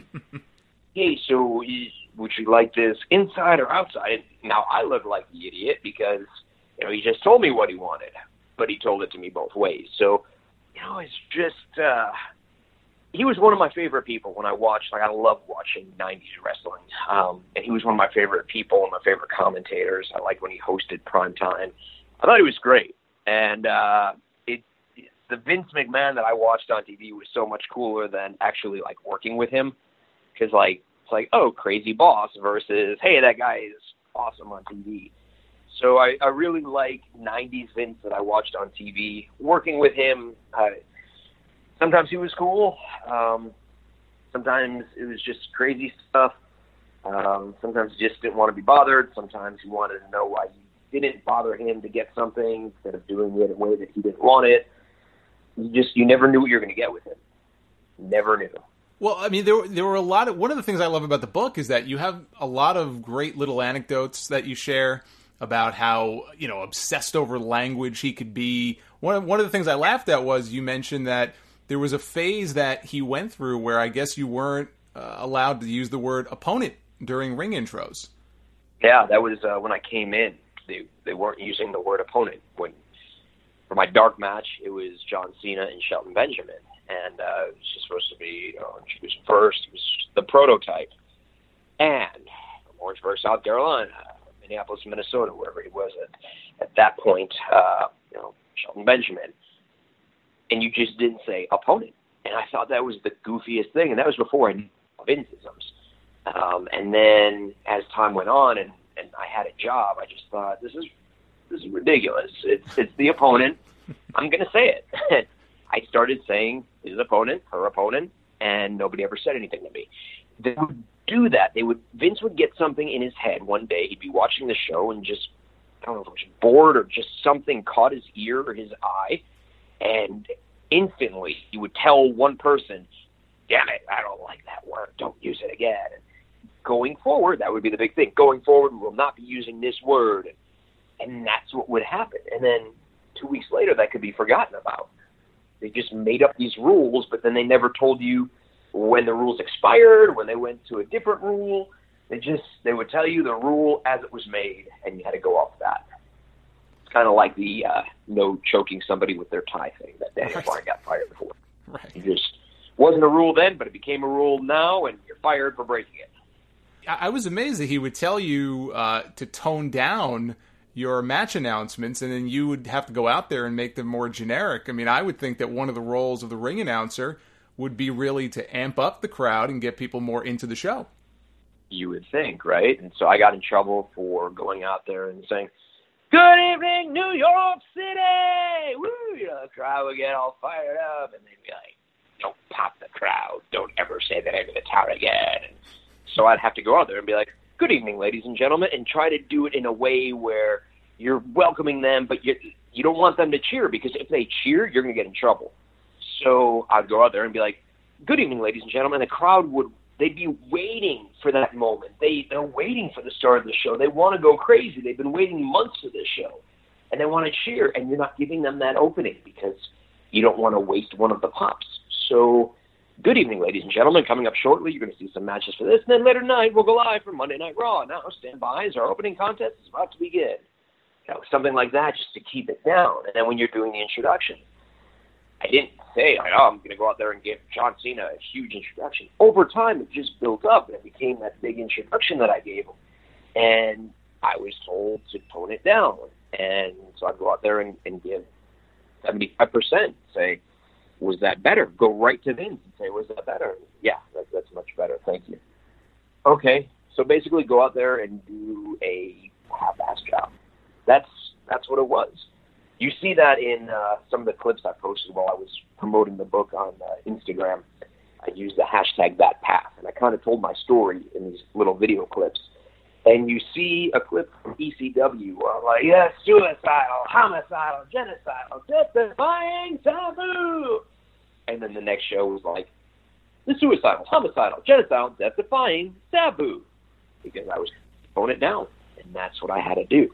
hey, so would you like this inside or outside? Now I look like the idiot because, you know, he just told me what he wanted, but he told it to me both ways. So, you know, it's just, uh, he was one of my favorite people when I watched, like I love watching nineties wrestling. Um, and he was one of my favorite people and my favorite commentators. I liked when he hosted Primetime. I thought he was great. And, uh, it, the Vince McMahon that I watched on T V was so much cooler than actually like working with him. Cause like, it's like, oh, crazy boss versus, hey, that guy is awesome on T V. So I, I really like nineties Vince that I watched on T V. Working with him, uh, sometimes he was cool. Um, sometimes it was just crazy stuff. Um, sometimes he just didn't want to be bothered. Sometimes he wanted to know why you didn't bother him to get something instead of doing it in a way that he didn't want it. You just, you never knew what you were going to get with him. Never knew. Well, I mean, there there were a lot of, one of the things I love about the book is that you have a lot of great little anecdotes that you share about how, you know, obsessed over language he could be. One of, one of the things I laughed at was you mentioned that there was a phase that he went through where I guess you weren't uh, allowed to use the word opponent during ring intros. Yeah, that was uh, when I came in. They they weren't using the word opponent. When for my dark match, it was John Cena and Shelton Benjamin. And uh, it was just supposed to be, you know, introduced first. He was the prototype. And from Orangeburg, South Carolina, Minneapolis, Minnesota, wherever he was at, at that point, uh, you know, Shelton Benjamin. And you just didn't say opponent. And I thought that was the goofiest thing. And that was before I knew Vinceisms. Um, and then as time went on and, and I had a job, I just thought, this is this is ridiculous. It's, it's the opponent. I'm going to say it. I started saying his opponent, her opponent, and nobody ever said anything to me. They would do that. They would. Vince would get something in his head one day. He'd be watching the show and just, I don't know if it was bored or just something caught his ear or his eye, and instantly he would tell one person, damn it, I don't like that word. Don't use it again. And going forward, that would be the big thing. Going forward, we will not be using this word. And that's what would happen. And then two weeks later, that could be forgotten about. They just made up these rules, but then they never told you when the rules expired, when they went to a different rule. They just, they would tell you the rule as it was made, and you had to go off that. It's kind of like the uh, no choking somebody with their tie thing that Daniel Bryan got fired for. Right. It just wasn't a rule then, but it became a rule now, and you're fired for breaking it. I was amazed that he would tell you uh, to tone down your match announcements, and then you would have to go out there and make them more generic. I mean, I would think that one of the roles of the ring announcer would be really to amp up the crowd and get people more into the show. You would think, right? And so I got in trouble for going out there and saying, "Good evening, New York City!" Woo! You know, the crowd would get all fired up, and they'd be like, "Don't pop the crowd. Don't ever say the name of the town again." And so I'd have to go out there and be like, "Good evening, ladies and gentlemen," and try to do it in a way where you're welcoming them, but you you don't want them to cheer, because if they cheer, you're going to get in trouble. So I'd go out there and be like, "Good evening, ladies and gentlemen." The crowd would, they'd be waiting for that moment. They, they're waiting for the start of the show. They want to go crazy. They've been waiting months for this show, and they want to cheer, and you're not giving them that opening because you don't want to waste one of the pops. So, good evening, ladies and gentlemen. Coming up shortly, you're going to see some matches for this, and then later tonight, we'll go live for Monday Night Raw. Now, stand by as our opening contest is about to begin. You know, something like that, just to keep it down. And then when you're doing the introduction, I didn't say, like, oh, I'm going to go out there and give John Cena a huge introduction. Over time, it just built up, and it became that big introduction that I gave him. And I was told to tone it down. And so I'd go out there and, and give seventy-five percent, say, was that better? Go right to Vince and say, was that better? Yeah, that, that's much better. Thank you. Okay, so basically go out there and do a half-ass job. That's that's what it was. You see that in uh, some of the clips I posted while I was promoting the book on uh, Instagram. I used the hashtag that path, and I kind of told my story in these little video clips. And you see a clip from E C W where I'm like, yes, suicidal, homicidal, genocidal, death-defying taboo. And then the next show was like, the suicidal, homicidal, genocidal, death-defying taboo. Because I was throwing it down, and that's what I had to do.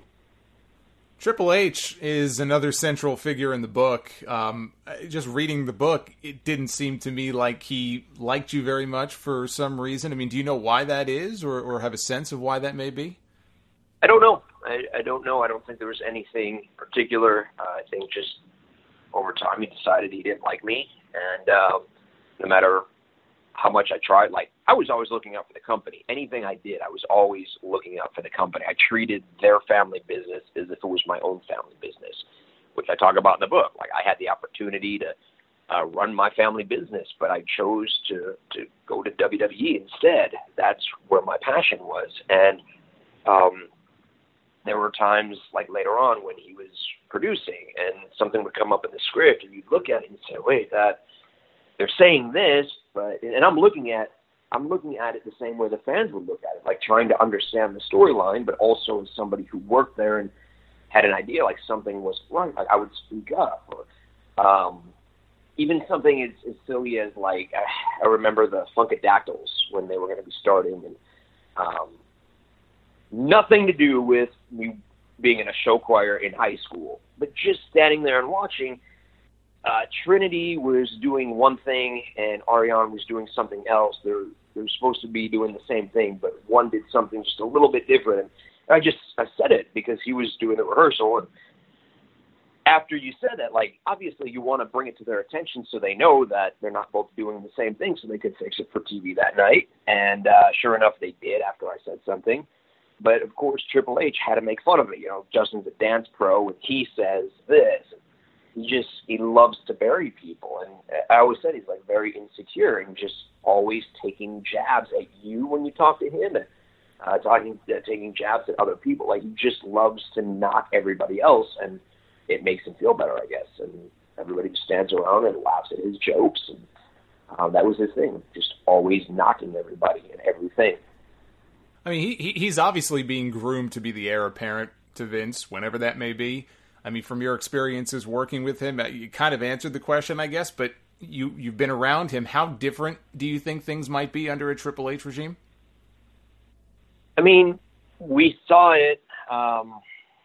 Triple H is another central figure in the book. Um, just reading the book, it didn't seem to me like he liked you very much for some reason. I mean, do you know why that is, or, or have a sense of why that may be? I don't know. I, I don't know. I don't think there was anything particular. Uh, I think just over time he decided he didn't like me. And uh, no matter how much I tried, like, I was always looking out for the company. Anything I did, I was always looking out for the company. I treated their family business as if it was my own family business, which I talk about in the book. Like, I had the opportunity to uh, run my family business, but I chose to, to go to W W E instead. That's where my passion was. And um, there were times, like later on, when he was producing and something would come up in the script, and you'd look at it and say, wait, that they're saying this, but, and I'm looking at, I'm looking at it the same way the fans would look at it, like trying to understand the storyline, but also as somebody who worked there and had an idea, like something was wrong. Like I would speak up, or, um, even something as, as silly as like I remember the Funkadactyls when they were going to be starting, and um, nothing to do with me being in a show choir in high school, but just standing there and watching. Uh, Trinity was doing one thing and Ariane was doing something else. They're they're supposed to be doing the same thing, but one did something just a little bit different. And I just I said it because he was doing the rehearsal, and after you said that, like, obviously you want to bring it to their attention so they know that they're not both doing the same thing so they could fix it for T V that night. And uh, sure enough, they did after I said something. But, of course, Triple H had to make fun of it. You know, Justin's a dance pro, and he says this. He just, he loves to bury people. And I always said he's, like, very insecure and just always taking jabs at you when you talk to him and uh, talking, uh, taking jabs at other people. Like, he just loves to knock everybody else, and it makes him feel better, I guess. And everybody just stands around and laughs at his jokes. And uh, that was his thing, just always knocking everybody and everything. I mean, he he's obviously being groomed to be the heir apparent to Vince, whenever that may be. I mean, from your experiences working with him, you kind of answered the question, I guess, but you, you've been around him. How different do you think things might be under a Triple H regime? I mean, we saw it. Um,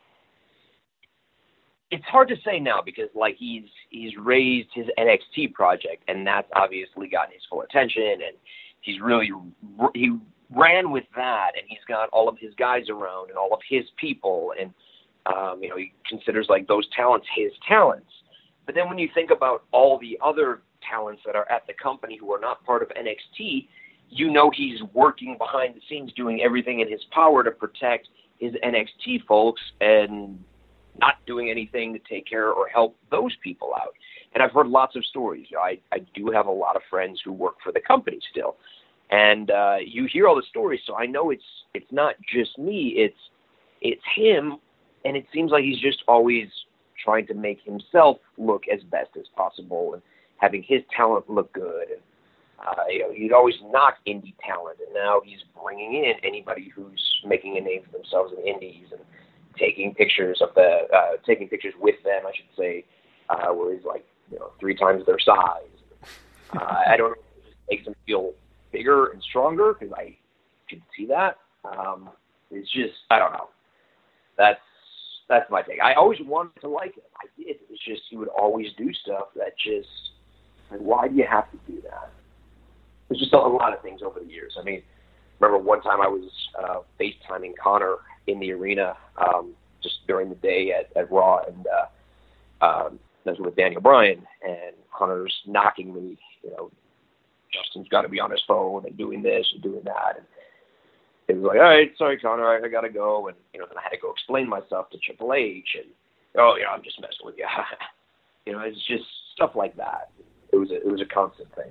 it's hard to say now because, like, he's he's raised his N X T project, and that's obviously gotten his full attention, and he's really he ran with that, and he's got all of his guys around and all of his people, and um, you know, he considers like those talents his talents. But then when you think about all the other talents that are at the company who are not part of N X T, you know he's working behind the scenes, doing everything in his power to protect his N X T folks and not doing anything to take care or help those people out. And I've heard lots of stories. You know, I, I do have a lot of friends who work for the company still. And uh, you hear all the stories, so I know it's it's not just me, it's it's him, and it seems like he's just always trying to make himself look as best as possible and having his talent look good. And uh, you know, he'd always knock indie talent, and now he's bringing in anybody who's making a name for themselves in indies and taking pictures of the uh, taking pictures with them, I should say, uh, where he's like, you know, three times their size. Uh, I don't know if it just makes him feel bigger and stronger, because I could see that. Um, it's just, I don't know. That's that's my take. I always wanted to like him. I did. It's just he would always do stuff that just, like, why do you have to do that? There's just a lot of things over the years. I mean, remember one time I was uh, FaceTiming Connor in the arena um, just during the day at, at Raw, and uh, um, that was with Daniel Bryan, and Connor's knocking me, you know, Justin's got to be on his phone and doing this and doing that. And it was like, all right, sorry, Connor, I, I got to go. And, you know, then I had to go explain myself to Triple H. And, oh, yeah, I'm just messing with you. You know, it's just stuff like that. It was a, it was a constant thing.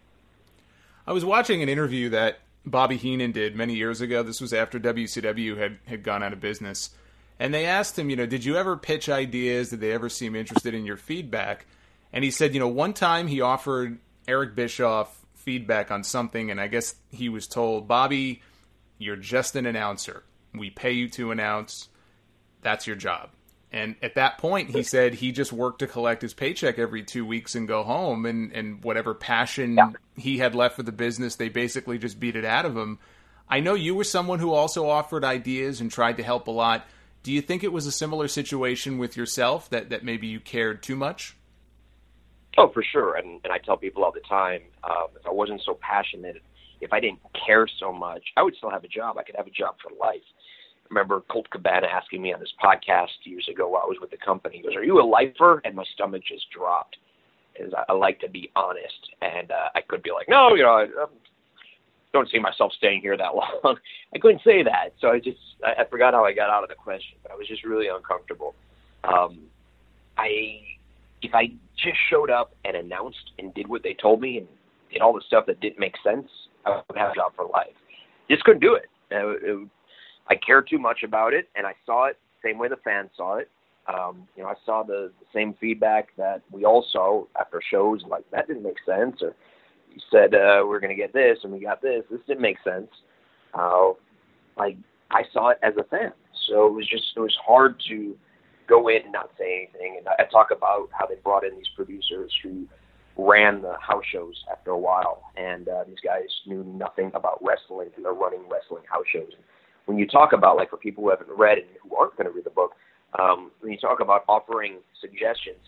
I was watching an interview that Bobby Heenan did many years ago. This was after W C W had, had gone out of business. And they asked him, you know, did you ever pitch ideas? Did they ever seem interested in your feedback? And he said, you know, one time he offered Eric Bischoff feedback on something, and I guess he was told, Bobby, you're just an announcer. We pay you to announce. That's your job. And at that point, he said he just worked to collect his paycheck every two weeks and go home, and, and whatever passion yeah. he had left for the business, they basically just beat it out of him. I know you were someone who also offered ideas and tried to help a lot. Do you think it was a similar situation with yourself, that, that maybe you cared too much? Oh, for sure. And, and I tell people all the time, uh, if I wasn't so passionate, if I didn't care so much, I would still have a job. I could have a job for life. I remember Colt Cabana asking me on this podcast years ago while I was with the company, he goes, are you a lifer? And my stomach just dropped, because I, I like to be honest. And uh, I could be like, no, you know, I, I don't see myself staying here that long. I couldn't say that. So I just, I, I forgot how I got out of the question. But I was just really uncomfortable. Um, I... If I just showed up and announced and did what they told me and did all the stuff that didn't make sense, I would have a job for life. Just couldn't do it. It, it. I cared too much about it, and I saw it the same way the fans saw it. Um, you know, I saw the, the same feedback that we all saw after shows, like, that didn't make sense, or you said uh, we're going to get this, and we got this. This didn't make sense. Uh, like, I saw it as a fan. So it was just, it was hard to go in and not say anything. And I talk about how they brought in these producers who ran the house shows after a while, and uh, these guys knew nothing about wrestling, and they're running wrestling house shows. And when you talk about, like, for people who haven't read and who aren't going to read the book, um, when you talk about offering suggestions,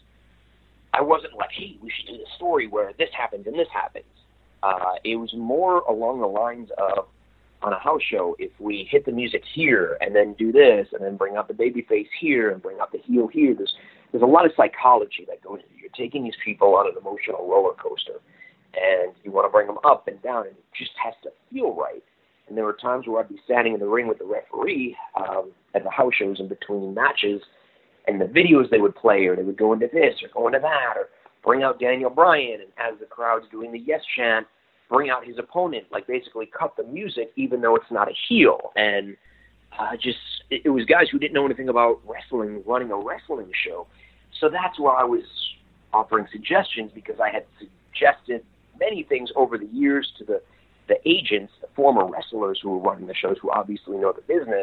I wasn't like, hey, we should do this story where this happens and this happens. Uh, it was more along the lines of, on a house show, if we hit the music here and then do this and then bring out the baby face here and bring out the heel here, there's there's a lot of psychology that goes into it. You're taking these people on an emotional roller coaster, and you want to bring them up and down, and it just has to feel right. And there were times where I'd be standing in the ring with the referee um, at the house shows in between matches, and the videos they would play, or they would go into this or go into that, or bring out Daniel Bryan, and as the crowd's doing the yes chant, bring out his opponent, like basically cut the music even though it's not a heel. And uh, just, it, it was guys who didn't know anything about wrestling running a wrestling show. So that's why I was offering suggestions, because I had suggested many things over the years to the, the agents, the former wrestlers who were running the shows, who obviously know the business,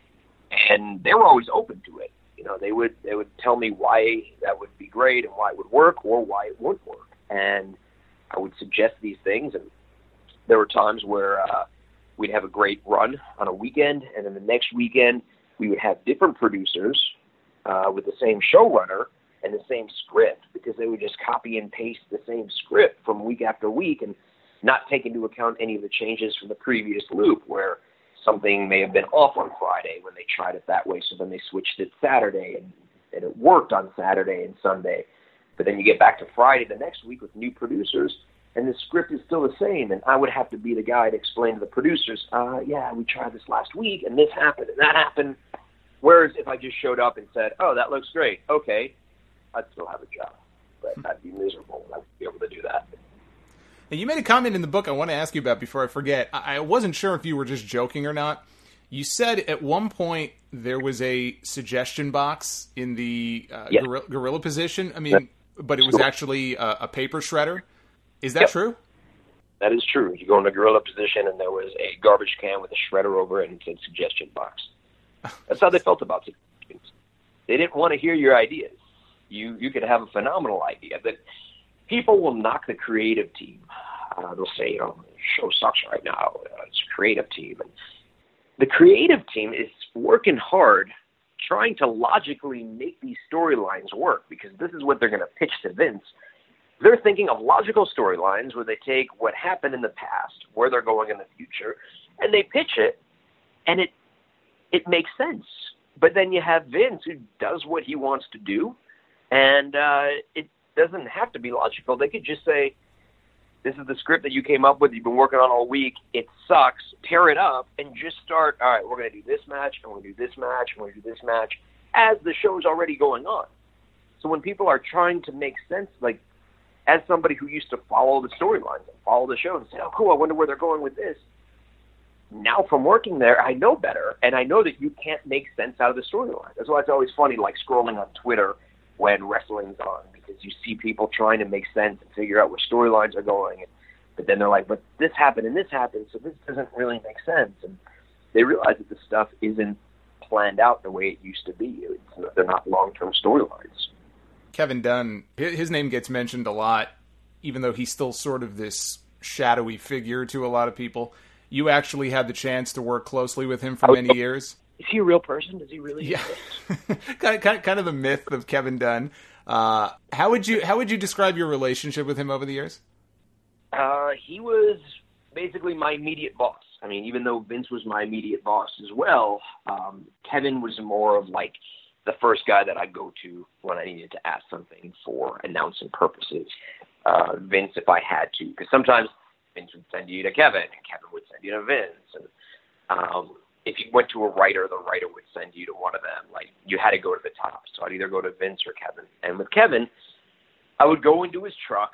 and they were always open to it. You know, they would they would tell me why that would be great and why it would work or why it wouldn't work. And I would suggest these things, and there were times where uh, we'd have a great run on a weekend, and then the next weekend we would have different producers uh, with the same showrunner and the same script, because they would just copy and paste the same script from week after week and not take into account any of the changes from the previous loop, where something may have been off on Friday when they tried it that way, so then they switched it Saturday, and, and it worked on Saturday and Sunday. But then you get back to Friday the next week with new producers, and the script is still the same, and I would have to be the guy to explain to the producers, uh, yeah, we tried this last week, and this happened, and that happened. Whereas if I just showed up and said, oh, that looks great, okay, I'd still have a job, but I'd be miserable, and I wouldn't be able to do that. Now, you made a comment in the book I want to ask you about before I forget. I wasn't sure if you were just joking or not. You said at one point there was a suggestion box in the uh, yes. gorilla, gorilla position. I mean, but it was actually a, a paper shredder. Is that yep. true? That is true. You go in the gorilla position, and there was a garbage can with a shredder over it and said suggestion box. That's how they felt about suggestions. They didn't want to hear your ideas. You you could have a phenomenal idea, but people will knock the creative team. Uh, they'll say, you know, the show sucks right now. Uh, it's a creative team. And the creative team is working hard trying to logically make these storylines work, because this is what they're going to pitch to Vince. They're thinking of logical storylines where they take what happened in the past, where they're going in the future, and they pitch it, and it it makes sense. But then you have Vince, who does what he wants to do, and uh, it doesn't have to be logical. They could just say, this is the script that you came up with, you've been working on all week, it sucks, tear it up, and just start, all right, we're going to do this match, and we're going to do this match, and we're going to do this match, as the show's already going on. So when people are trying to make sense, like, as somebody who used to follow the storylines and follow the show and say, oh, cool, I wonder where they're going with this. Now from working there, I know better, and I know that you can't make sense out of the storyline. That's why it's always funny, like, scrolling on Twitter when wrestling's on, because you see people trying to make sense and figure out where storylines are going, and, but then they're like, but this happened and this happened, so this doesn't really make sense. And they realize that this stuff isn't planned out the way it used to be. It's, they're not long-term storylines. Kevin Dunn, his name gets mentioned a lot, even though he's still sort of this shadowy figure to a lot of people. You actually had the chance to work closely with him for many years. Is he a real person? Does he really yeah. kind, of, kind, of, kind of the myth of Kevin Dunn. Uh, how would you how would you describe your relationship with him over the years? Uh, he was basically my immediate boss. I mean, even though Vince was my immediate boss as well, um, Kevin was more of like the first guy that I'd go to when I needed to ask something for announcing purposes. Uh, Vince, if I had to, because sometimes Vince would send you to Kevin, and Kevin would send you to Vince. And um, if you went to a writer, the writer would send you to one of them. Like, you had to go to the top. So I'd either go to Vince or Kevin. And with Kevin, I would go into his truck.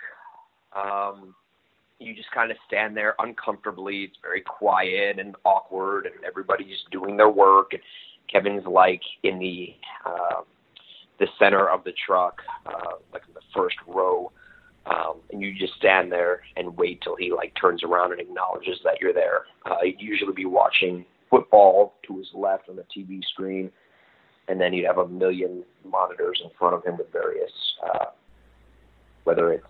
Um, you just kind of stand there uncomfortably. It's very quiet and awkward, and everybody's doing their work. And Kevin's like in the uh, the center of the truck, uh, like in the first row. Um, and you just stand there and wait till he like turns around and acknowledges that you're there. Uh, he'd usually be watching football to his left on the T V screen, and then he'd have a million monitors in front of him with various, uh, whether it's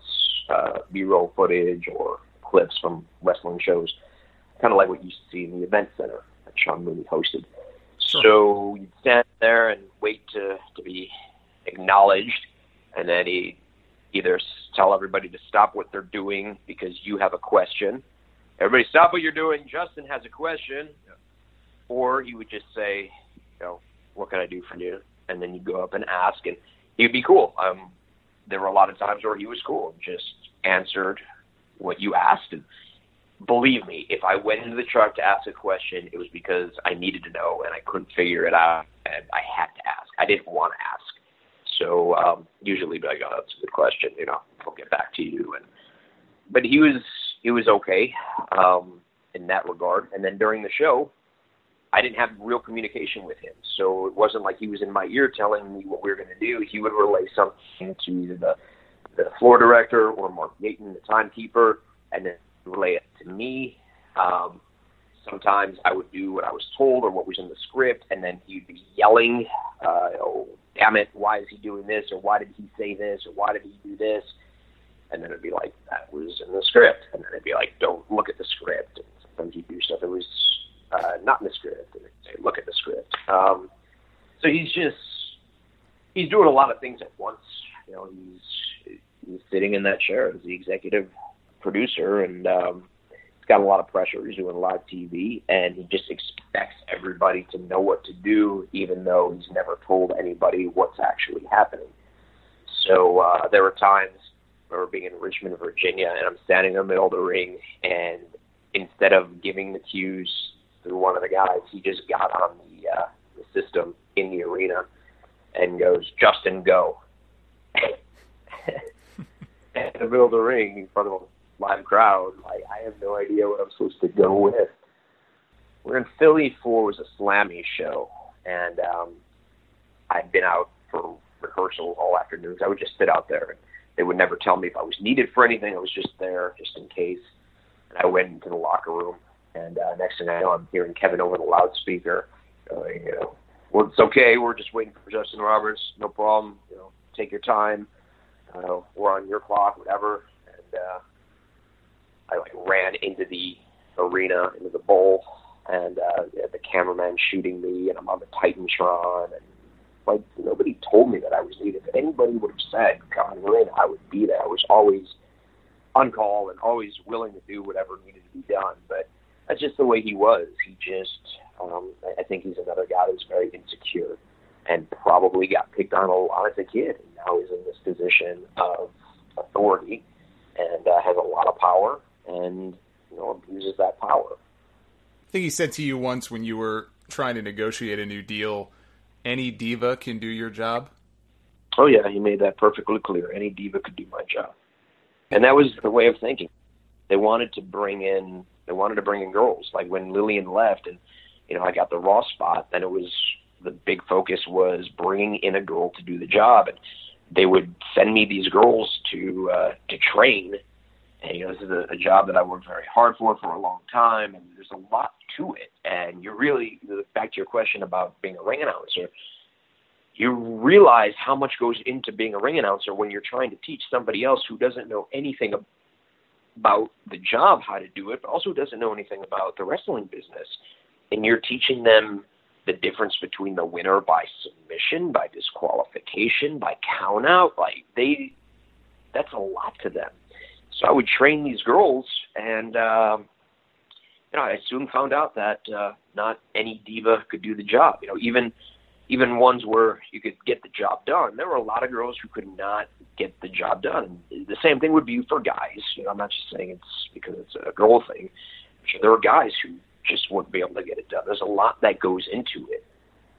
uh, B-roll footage or clips from wrestling shows, kind of like what you used to see in the event center that Sean Mooney hosted. Sure. So you'd stand there and wait to, to be acknowledged, and then he'd either tell everybody to stop what they're doing because you have a question. Everybody stop what you're doing. Justin has a question. Yeah. Or he would just say, you know, what can I do for you? And then you'd go up and ask, and he'd be cool. Um, there were a lot of times where he was cool and just answered what you asked. And believe me, if I went into the truck to ask a question, it was because I needed to know and I couldn't figure it out, and I had to ask. I didn't want to ask. So um, usually, like, oh, that's a good question. You know, I'll get back to you. And but he was he was okay um, in that regard. And then during the show, I didn't have real communication with him, so it wasn't like he was in my ear telling me what we were going to do. He would relay something to either the the floor director or Mark Yaton, the timekeeper, and then relay it to me. Um, sometimes I would do what I was told or what was in the script, and then he'd be yelling, uh, "Oh, damn it! Why is he doing this? Or why did he say this? Or why did he do this?" And then it'd be like, "That was in the script." And then it'd be like, "Don't look at the script." And sometimes he'd do stuff that was uh, not in the script, and they'd say, "Look at the script." Um, so he's just he's doing a lot of things at once. You know, he's he's sitting in that chair as the executive producer, and um, he's got a lot of pressure. He's doing live T V, and he just expects everybody to know what to do, even though he's never told anybody what's actually happening. So uh, there were times I remember being in Richmond, Virginia, and I'm standing in the middle of the ring, and instead of giving the cues through one of the guys, he just got on the, uh, the system in the arena and goes, "Justin, go." In the middle of the ring, in front of a live crowd, like, I have no idea what I'm supposed to go with. We're in Philly for was a Slammy show, and um, I'd been out for rehearsals all afternoons. I would just sit out there, and they would never tell me if I was needed for anything. I was just there just in case. And I went into the locker room, and uh, next thing I know, I'm hearing Kevin over the loudspeaker going, you know, "Well, it's okay. We're just waiting for Justin Roberts. No problem. You know, take your time. Uh, we're on your clock, whatever." And uh, I like ran into the arena, into the bowl, and uh, the cameraman shooting me, and I'm on the Titantron, and like, nobody told me that I was needed. If anybody would have said, "Come in," I would be there. I was always on call and always willing to do whatever needed to be done. But that's just the way he was. He just, um, I think he's another guy who's very insecure and probably got picked on a lot as a kid. And now he's in this position of authority and uh, has a lot of power and, you know, abuses that power. I think he said to you once when you were trying to negotiate a new deal, any diva can do your job? Oh, yeah, he made that perfectly clear. Any diva could do my job. And that was the way of thinking. They wanted to bring in, they wanted to bring in girls. Like when Lillian left and, you know, I got the Raw spot, then it was, the big focus was bringing in a girl to do the job. And they would send me these girls to, uh, to train. And, you know, this is a, a job that I worked very hard for for a long time, and there's a lot to it. And you really, back to your question about being a ring announcer, you realize how much goes into being a ring announcer when you're trying to teach somebody else who doesn't know anything about the job how to do it, but also doesn't know anything about the wrestling business. And you're teaching them the difference between the winner by submission, by disqualification, by count out. Like, they, that's a lot to them. So I would train these girls, and uh, you know, I soon found out that uh, not any diva could do the job. You know, even even ones where you could get the job done. There were a lot of girls who could not get the job done. The same thing would be for guys. You know, I'm not just saying it's because it's a girl thing. There are guys who just wouldn't be able to get it done. There's a lot that goes into it.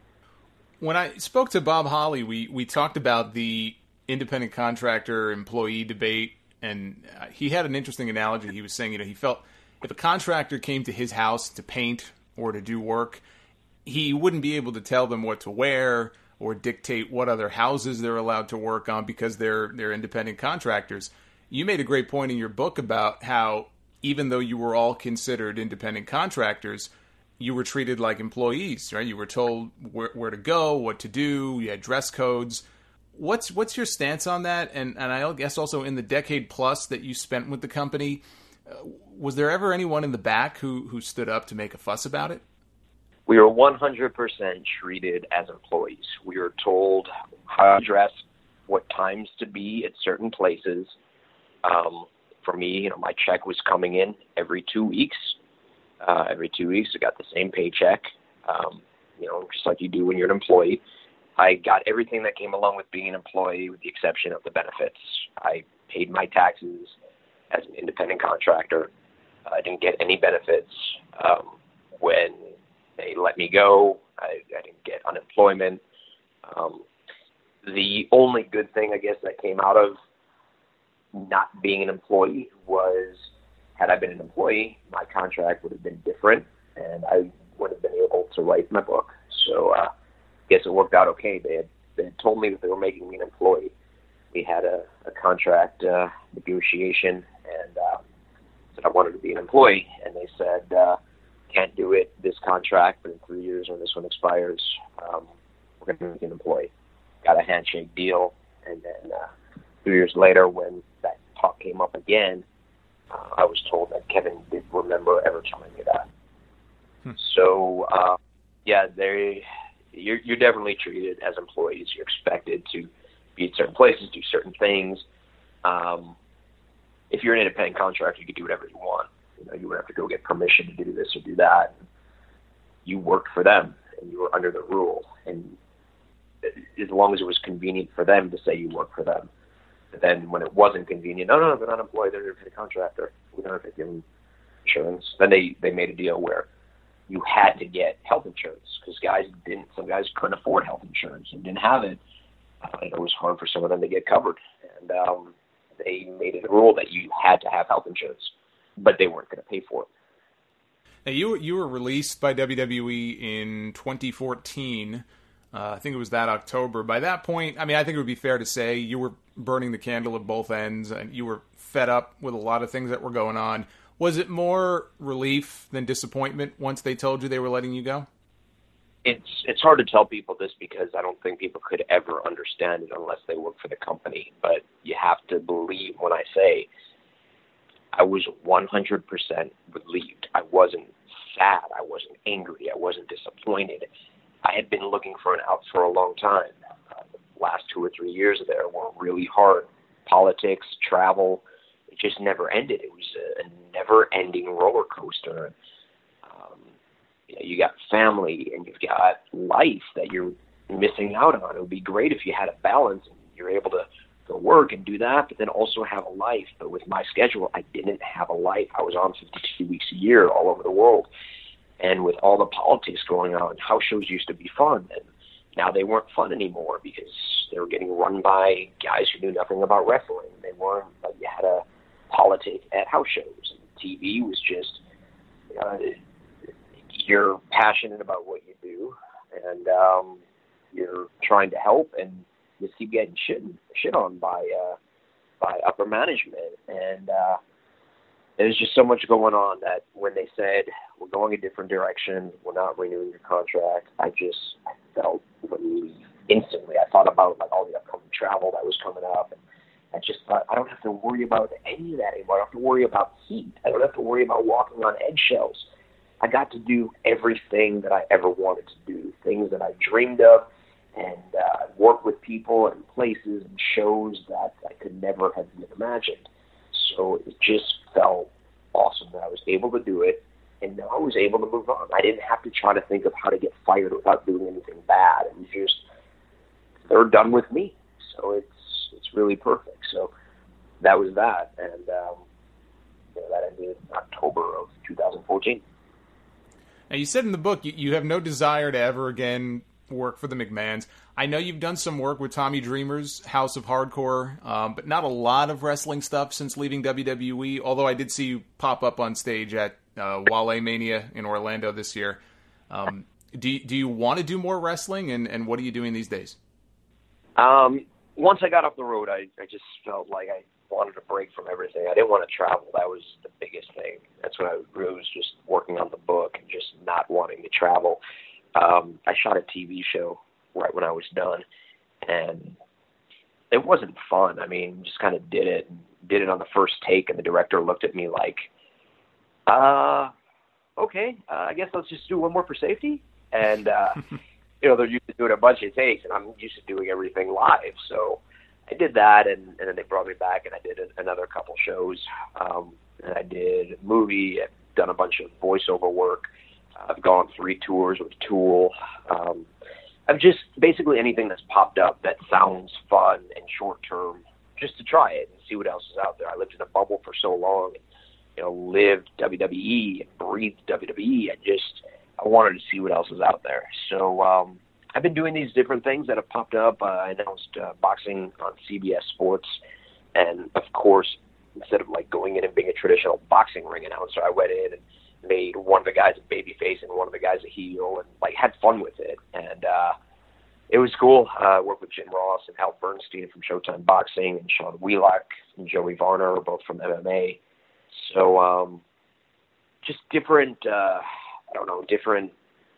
When I spoke to Bob Holly, we, we talked about the independent contractor employee debate, and uh, he had an interesting analogy. He was saying, you know, he felt if a contractor came to his house to paint or to do work, he wouldn't be able to tell them what to wear or dictate what other houses they're allowed to work on because they're they're independent contractors. You made a great point in your book about how even though you were all considered independent contractors, you were treated like employees, right? You were told where, where to go, what to do, you had dress codes. what's what's your stance on that? And and I guess also in the decade plus that you spent with the company, uh, was there ever anyone in the back who who stood up to make a fuss about it? We were one hundred percent treated as employees. We were told how to dress, what times to be at certain places. Um, for me, you know, my check was coming in every two weeks. Uh, every two weeks, I got the same paycheck, um, you know, just like you do when you're an employee. I got everything that came along with being an employee with the exception of the benefits. I paid my taxes as an independent contractor. I didn't get any benefits. Um, when they let me go, I, I didn't get unemployment. Um, the only good thing, I guess, that came out of not being an employee was, had I been an employee, my contract would have been different, and I would have been able to write my book. So uh, I guess it worked out okay. They had, they had told me that they were making me an employee. We had a, a contract uh, negotiation, and uh, said I wanted to be an employee, and they said, uh, can't do it this contract, but in three years when this one expires, um, we're going to make you an employee. Got a handshake deal, and then uh, two years later when that talk came up again, Uh, I was told that Kevin did remember ever telling me that. Hmm. So, uh, yeah, they, you're, you're definitely treated as employees. You're expected to be at certain places, do certain things. Um, if you're an independent contractor, you can do whatever you want. You know, you would have to go get permission to do this or do that. You worked for them, and you were under the rule. And as long as it was convenient for them to say you work for them. But then when it wasn't convenient, no, no, they're not employed, they're a contractor. We don't have to give them insurance. Then they, they made a deal where you had to get health insurance because guys didn't, some guys couldn't afford health insurance and didn't have it. Uh, and it was hard for some of them to get covered. And um, they made it a rule that you had to have health insurance, but they weren't going to pay for it. Now, you, you were released by W W E in twenty fourteen. Uh, I think it was that October. By that point, I mean, I think it would be fair to say you were burning the candle at both ends, and you were fed up with a lot of things that were going on. Was it more relief than disappointment once they told you they were letting you go? It's it's hard to tell people this because I don't think people could ever understand it unless they work for the company. But you have to believe when I say I was one hundred percent relieved. I wasn't sad. I wasn't angry. I wasn't disappointed. I had been looking for an out for a long time. Uh, the last two or three years there were really hard. Politics, travel, it just never ended. It was a, a never-ending roller coaster. Um, you know, you got family and you've got life that you're missing out on. It would be great if you had a balance and you're able to go work and do that, but then also have a life. But with my schedule, I didn't have a life. I was on fifty-two weeks a year all over the world. And with all the politics going on, house shows used to be fun, and now they weren't fun anymore because they were getting run by guys who knew nothing about wrestling. They weren't, like, you had a politic at house shows, and T V was just, uh, you're passionate about what you do, and um, you're trying to help, and you keep getting shit, shit on by, uh, by upper management, and uh, there's just so much going on that when they said, we're going a different direction, we're not renewing your contract, I just I felt relief instantly. I thought about like all the upcoming travel that was coming up, and I just thought, I don't have to worry about any of that anymore. I don't have to worry about heat. I don't have to worry about walking on eggshells. I got to do everything that I ever wanted to do, things that I dreamed of, and uh, work with people and places and shows that I could never have even imagined. So it just felt awesome that I was able to do it, and now I was able to move on. I didn't have to try to think of how to get fired without doing anything bad. It was just, they're done with me. So it's it's really perfect. So that was that, and um, you know, that ended in October of two thousand fourteen. Now, you said in the book you, you have no desire to ever again work for the McMahons. I know you've done some work with Tommy Dreamer's House of Hardcore, um, but not a lot of wrestling stuff since leaving W W E, although I did see you pop up on stage at uh, Wale Mania in Orlando this year. Um, do, you, do you want to do more wrestling, and, and what are you doing these days? Um, once I got off the road, I, I just felt like I wanted a break from everything. I didn't want to travel. That was the biggest thing. That's what I really was just working on the book and just not wanting to travel. Um, I shot a T V show right when I was done, and it wasn't fun. I mean, just kind of did it, did it on the first take, and the director looked at me like, uh, okay, uh, I guess let's just do one more for safety. And, uh, you know, they're used to doing a bunch of takes, and I'm used to doing everything live. So I did that, and, and then they brought me back, and I did a, another couple shows. Um, and I did a movie, I've done a bunch of voiceover work. I've gone three tours with Tool. Um, I've just basically anything that's popped up that sounds fun and short term, just to try it and see what else is out there. I lived in a bubble for so long, and, you know, lived W W E and breathed W W E. I just I wanted to see what else is out there. So um, I've been doing these different things that have popped up. Uh, I announced uh, boxing on C B S Sports, and of course, instead of like going in and being a traditional boxing ring announcer, I went in and made one of the guys a babyface and one of the guys a heel, and like had fun with it. And uh, it was cool. Uh, I worked with Jim Ross and Hal Bernstein from Showtime Boxing, and Sean Wheelock and Joey Varner, both from M M A. So um, just different, uh, I don't know, different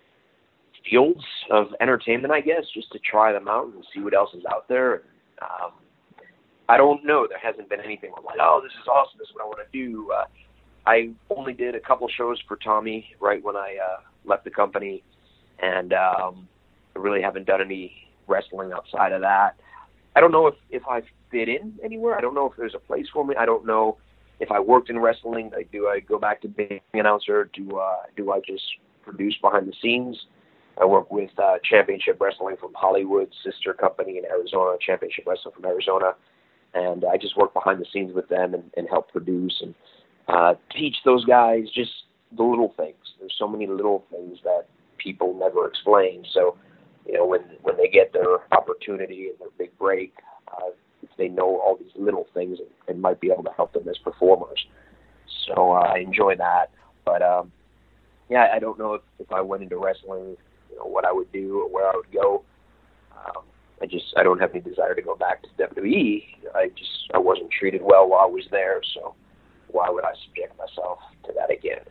fields of entertainment, I guess, just to try them out and see what else is out there. And, um, I don't know. There hasn't been anything where I'm like, oh, this is awesome. This is what I want to do. Uh, I only did a couple shows for Tommy right when I uh, left the company, and um, I really haven't done any wrestling outside of that. I don't know if, if I fit in anywhere. I don't know if there's a place for me. I don't know if I worked in wrestling. Like, do I go back to being an announcer? Do, uh, do I just produce behind the scenes? I work with uh, Championship Wrestling from Hollywood, sister company in Arizona, Championship Wrestling from Arizona, and I just work behind the scenes with them and, and help produce and Uh, teach those guys just the little things. There's so many little things that people never explain. So, you know, when when they get their opportunity and their big break, uh, if they know all these little things, it, it might be able to help them as performers. So uh, I enjoy that. But, um, yeah, I don't know if, if I went into wrestling, you know, what I would do or where I would go. Um, I just, I don't have any desire to go back to W W E. I just, I wasn't treated well while I was there, so why would I subject myself to that again?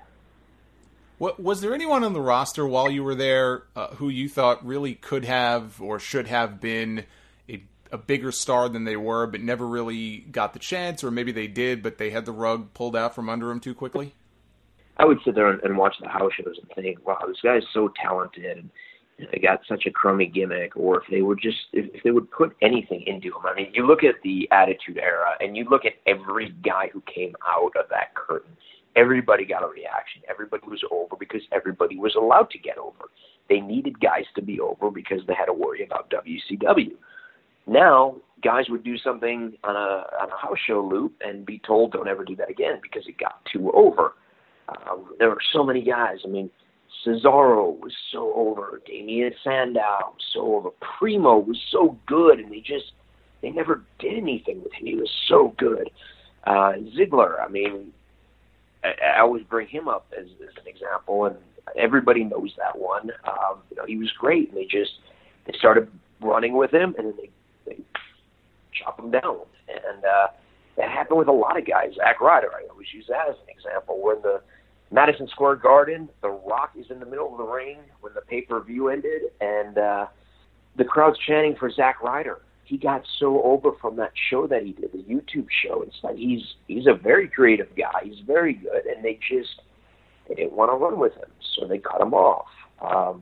What, was there anyone on the roster while you were there uh, who you thought really could have or should have been a, a bigger star than they were, but never really got the chance, or maybe they did, but they had the rug pulled out from under them too quickly? I would sit there and, and watch the house shows and think, wow, this guy's so talented, and they got such a crummy gimmick. Or if they would just, if, if they would put anything into him. I mean, you look at the Attitude Era, and you look at every guy who came out of that curtain. Everybody got a reaction. Everybody was over because everybody was allowed to get over. They needed guys to be over because they had to worry about W C W. Now, guys would do something on a on a house show loop and be told, don't ever do that again because it got too over. Um, there were so many guys. I mean, Cesaro was so over. Damien Sandow was so over. Primo was so good, and they just, they never did anything with him. He was so good. Uh, Ziggler, I mean, I, I always bring him up as, as an example, and everybody knows that one. Um, you know, he was great, and they just, they started running with him, and then they, they chop him down. And uh, that happened with a lot of guys. Zack Ryder, I always use that as an example. When the Madison Square Garden, The Rock is in the middle of the ring when the pay-per-view ended, and uh, the crowd's chanting for Zack Ryder. He got so over from that show that he did, the YouTube show. It's like he's he's a very creative guy. He's very good, and they just they didn't want to run with him, so they cut him off. Um,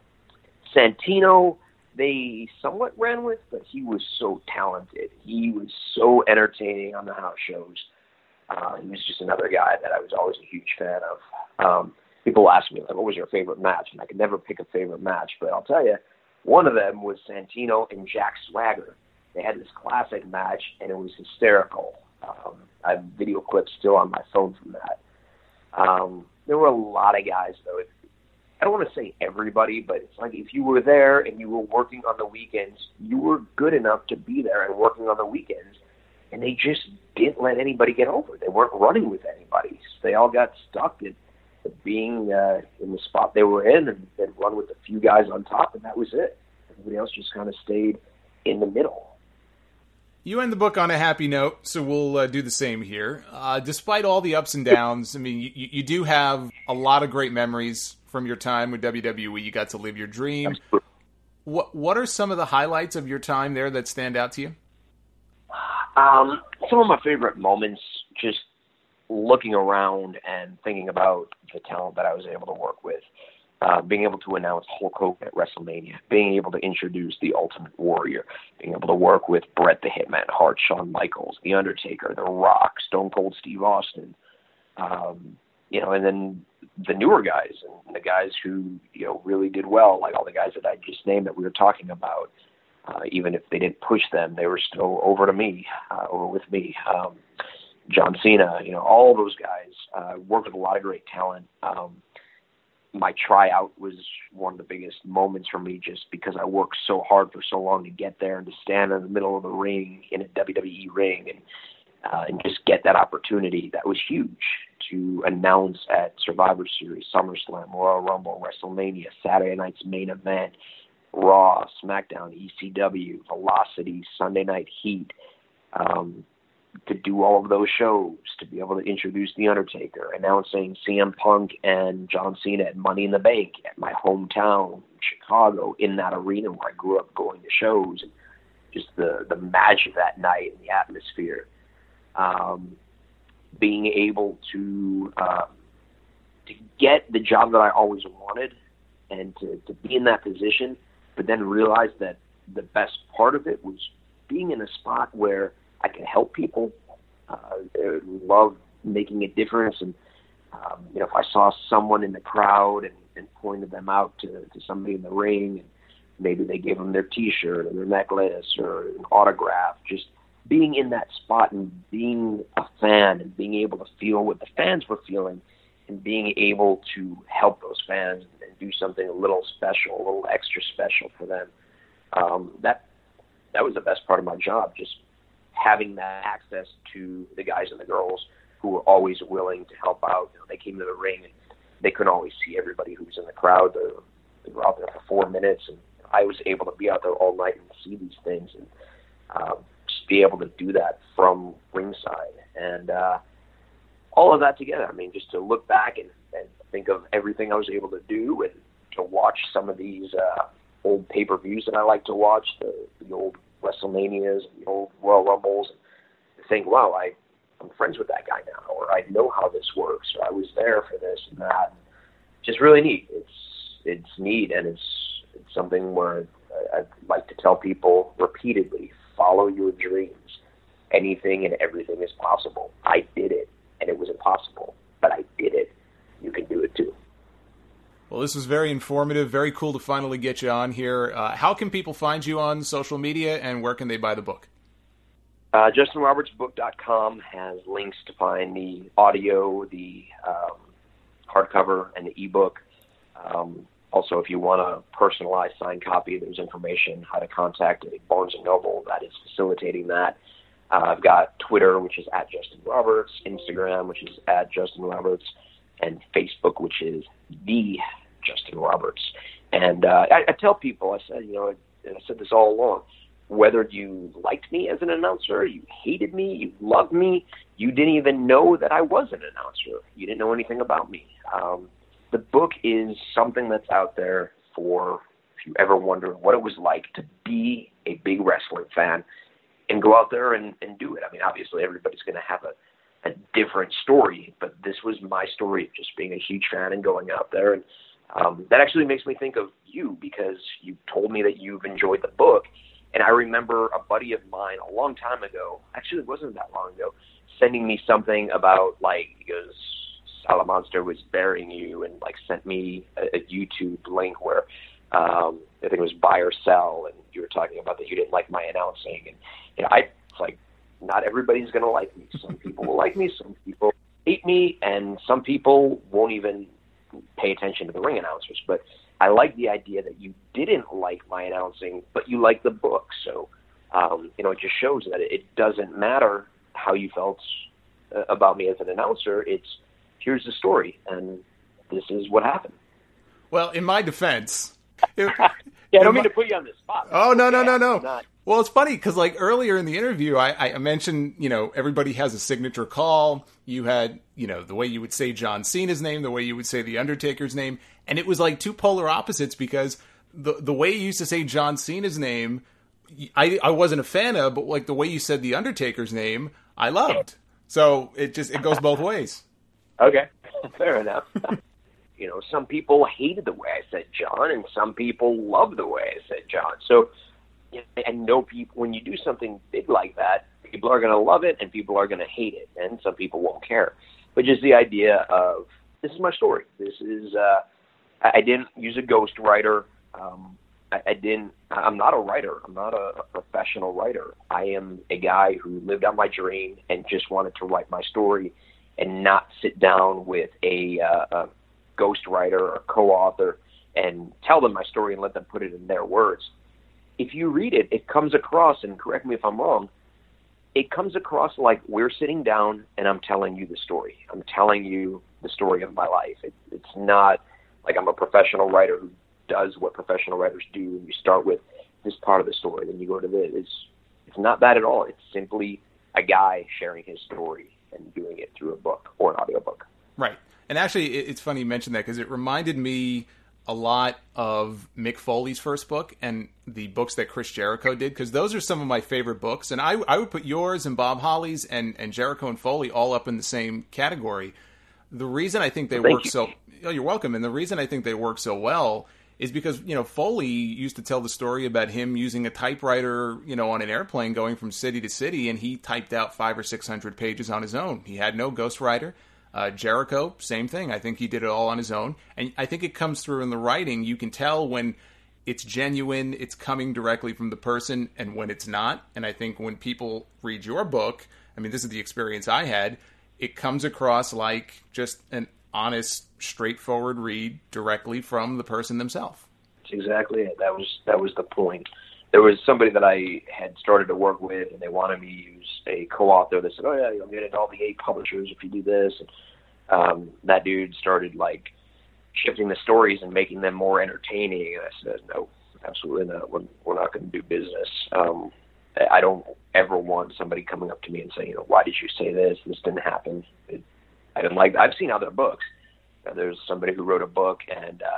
Santino, they somewhat ran with, but he was so talented. He was so entertaining on the house shows. Uh, he was just another guy that I was always a huge fan of. Um, people ask me, like, what was your favorite match? And I could never pick a favorite match, but I'll tell you, one of them was Santino and Jack Swagger. They had this classic match, and it was hysterical. Um, I have video clips still on my phone from that. Um, there were a lot of guys, though. It, I don't want to say everybody, but it's like if you were there and you were working on the weekends, you were good enough to be there and working on the weekends. And they just didn't let anybody get over. They weren't running with anybody. They all got stuck at, at being uh, in the spot they were in, and they'd run with a few guys on top, and that was it. Everybody else just kind of stayed in the middle. You end the book on a happy note, so we'll uh, do the same here. Uh, despite all the ups and downs, I mean, you, you do have a lot of great memories from your time with W W E. You got to live your dream. Absolutely. What What are some of the highlights of your time there that stand out to you? Um, some of my favorite moments, just looking around and thinking about the talent that I was able to work with. Uh, being able to announce Hulk Hogan at WrestleMania, being able to introduce the Ultimate Warrior, being able to work with Bret the Hitman Hart, Shawn Michaels, The Undertaker, The Rock, Stone Cold Steve Austin, um, you know, and then the newer guys and the guys who, you know, really did well, like all the guys that I just named that we were talking about. Uh, even if they didn't push them, they were still over to me, uh, over with me. Um, John Cena, you know, all those guys. Uh, worked with a lot of great talent. Um, my tryout was one of the biggest moments for me just because I worked so hard for so long to get there and to stand in the middle of the ring in a W W E ring and uh, and just get that opportunity. That was huge to announce at Survivor Series, SummerSlam, Royal Rumble, WrestleMania, Saturday night's main event, Raw, SmackDown, E C W, Velocity, Sunday Night Heat. Um, to do all of those shows, to be able to introduce The Undertaker, announcing C M Punk and John Cena at Money in the Bank at my hometown, Chicago, in that arena where I grew up going to shows, and just the, the magic that night and the atmosphere. Um, being able to um, to get the job that I always wanted and to, to be in that position, but then realize that the best part of it was being in a spot where I could help people, uh, love making a difference. And, um, you know, if I saw someone in the crowd and, and pointed them out to, to somebody in the ring, and maybe they gave them their T-shirt or their necklace or an autograph, just being in that spot and being a fan and being able to feel what the fans were feeling and being able to help those fans and do something a little special, a little extra special for them. Um, that, that was the best part of my job, just having that access to the guys and the girls who were always willing to help out. You know, they came to the ring and they couldn't always see everybody who was in the crowd. They, they were out there for four minutes, and I was able to be out there all night and see these things and um, just be able to do that from ringside. And uh, all of that together, I mean, just to look back and, and think of everything I was able to do and to watch some of these uh, old pay-per-views that I like to watch, the, the old WrestleManias, the old Royal Rumbles, and think, wow, I, I'm friends with that guy now, or I know how this works, or I was there for this and that. And just really neat. It's it's neat, and it's it's something where I, I'd like to tell people repeatedly, follow your dreams. Anything and everything is possible. I did it, and it was impossible, but I did it. You can do it too. Well, this was very informative, very cool to finally get you on here. Uh, how can people find you on social media, and where can they buy the book? Uh, Justin Roberts Book dot com has links to find the audio, the um, hardcover, and the ebook. Um, also, if you want a personalized signed copy, there's information how to contact a Barnes and Noble that is facilitating that. Uh, I've got Twitter, which is at Justin Roberts, Instagram, which is at Justin Roberts, and Facebook, which is the Justin Roberts. And uh, I, I tell people, I said, you know, and I said this all along, whether you liked me as an announcer, you hated me, you loved me, you didn't even know that I was an announcer. You didn't know anything about me. Um, the book is something that's out there for, if you ever wondered what it was like to be a big wrestling fan and go out there and, and do it. I mean, obviously everybody's going to have a, a different story, but this was my story of just being a huge fan and going out there. And um, that actually makes me think of you, because you told me that you've enjoyed the book. And I remember a buddy of mine a long time ago, actually it wasn't that long ago, sending me something about, like, because Salamonster was burying you, and like sent me a, a YouTube link where um, I think it was buy or sell, and you were talking about that you didn't like my announcing. And you know, I it's like, not everybody's going to like me. Some people will like me, some people hate me, and some people won't even pay attention to the ring announcers. But I like the idea that you didn't like my announcing, but you like the book. So, um, you know, it just shows that it doesn't matter how you felt uh, about me as an announcer. It's, here's the story, and this is what happened. Well, in my defense... It, yeah, I don't mean my, to put you on the spot. Oh, no, no, no, no. Not. Well, it's funny because, like, earlier in the interview, I, I mentioned, you know, everybody has a signature call. You had, you know, the way you would say John Cena's name, the way you would say The Undertaker's name. And it was like two polar opposites, because the the way you used to say John Cena's name I I wasn't a fan of, but like the way you said the Undertaker's name, I loved. So it just it goes both ways. Okay, fair enough. You know, some people hated the way I said John, and some people loved the way I said John. So, I know people, when you do something big like that, people are going to love it and people are going to hate it, and some people won't care. But just the idea of, this is my story. This is, uh, I didn't use a ghostwriter. Um, I, I didn't, I'm not a writer. I'm not a, a professional writer. I am a guy who lived out my dream and just wanted to write my story and not sit down with a, uh, a ghostwriter or co-author and tell them my story and let them put it in their words. If you read it, it comes across, and correct me if I'm wrong, it comes across like we're sitting down and I'm telling you the story. I'm telling you the story of my life. It, it's not like I'm a professional writer who does what professional writers do. And you start with this part of the story, then you go to this. It's, it's not that at all. It's simply a guy sharing his story and doing it through a book or an audiobook. Right. And actually, it's funny you mentioned that because it reminded me a lot of Mick Foley's first book and the books that Chris Jericho did, because those are some of my favorite books. And I, I would put yours and Bob Holly's and, and Jericho and Foley all up in the same category. The reason I think they Thank work you. so oh, you're welcome. And the reason I think they work so well is because, you know, Foley used to tell the story about him using a typewriter, you know, on an airplane going from city to city, and he typed out five or six hundred pages on his own. He had no ghostwriter. Uh, Jericho, same thing. I think he did it all on his own. And I think it comes through in the writing. You can tell when it's genuine, it's coming directly from the person, and when it's not. And I think when people read your book, I mean, this is the experience I had, it comes across like just an honest, straightforward read directly from the person themselves. That's exactly it. That was, that was the point. There was somebody that I had started to work with, and they wanted me to use a co-author. They said, oh, yeah, you'll get into all the eight publishers if you do this. And um, that dude started, like, shifting the stories and making them more entertaining. And I said, no, absolutely not. We're, we're not going to do business. Um, I don't ever want somebody coming up to me and saying, you know, why did you say this? This didn't happen. It, I didn't like that. I've seen other books. Uh, there's somebody who wrote a book, and uh,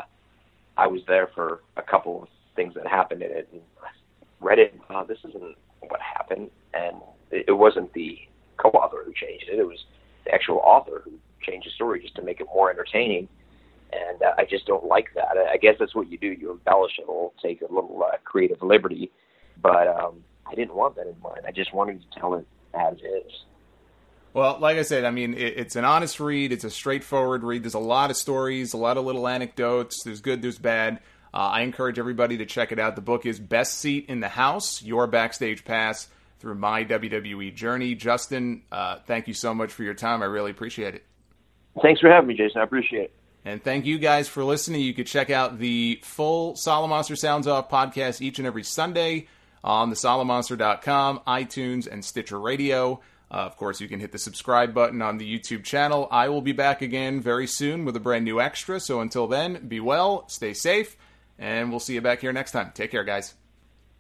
I was there for a couple of things that happened in it. And I read it, uh, this isn't what happened, and it, it wasn't the co-author who changed it. It was the actual author who changed the story just to make it more entertaining, and uh, I just don't like that. I guess that's what you do. You embellish it or take a little uh, creative liberty, but um, I didn't want that in mind. I just wanted to tell it as is. Well, like I said, I mean, it, it's an honest read. It's a straightforward read. There's a lot of stories, a lot of little anecdotes. There's good, there's bad. Uh, I encourage everybody to check it out. The book is Best Seat in the House, Your Backstage Pass Through My W W E Journey. Justin, uh, thank you so much for your time. I really appreciate it. Thanks for having me, Jason. I appreciate it. And thank you guys for listening. You can check out the full Solomonster Sounds Off podcast each and every Sunday on the solomonster dot com, iTunes, and Stitcher Radio. Uh, of course, you can hit the subscribe button on the YouTube channel. I will be back again very soon with a brand new extra. So until then, be well, stay safe, and we'll see you back here next time. Take care, guys.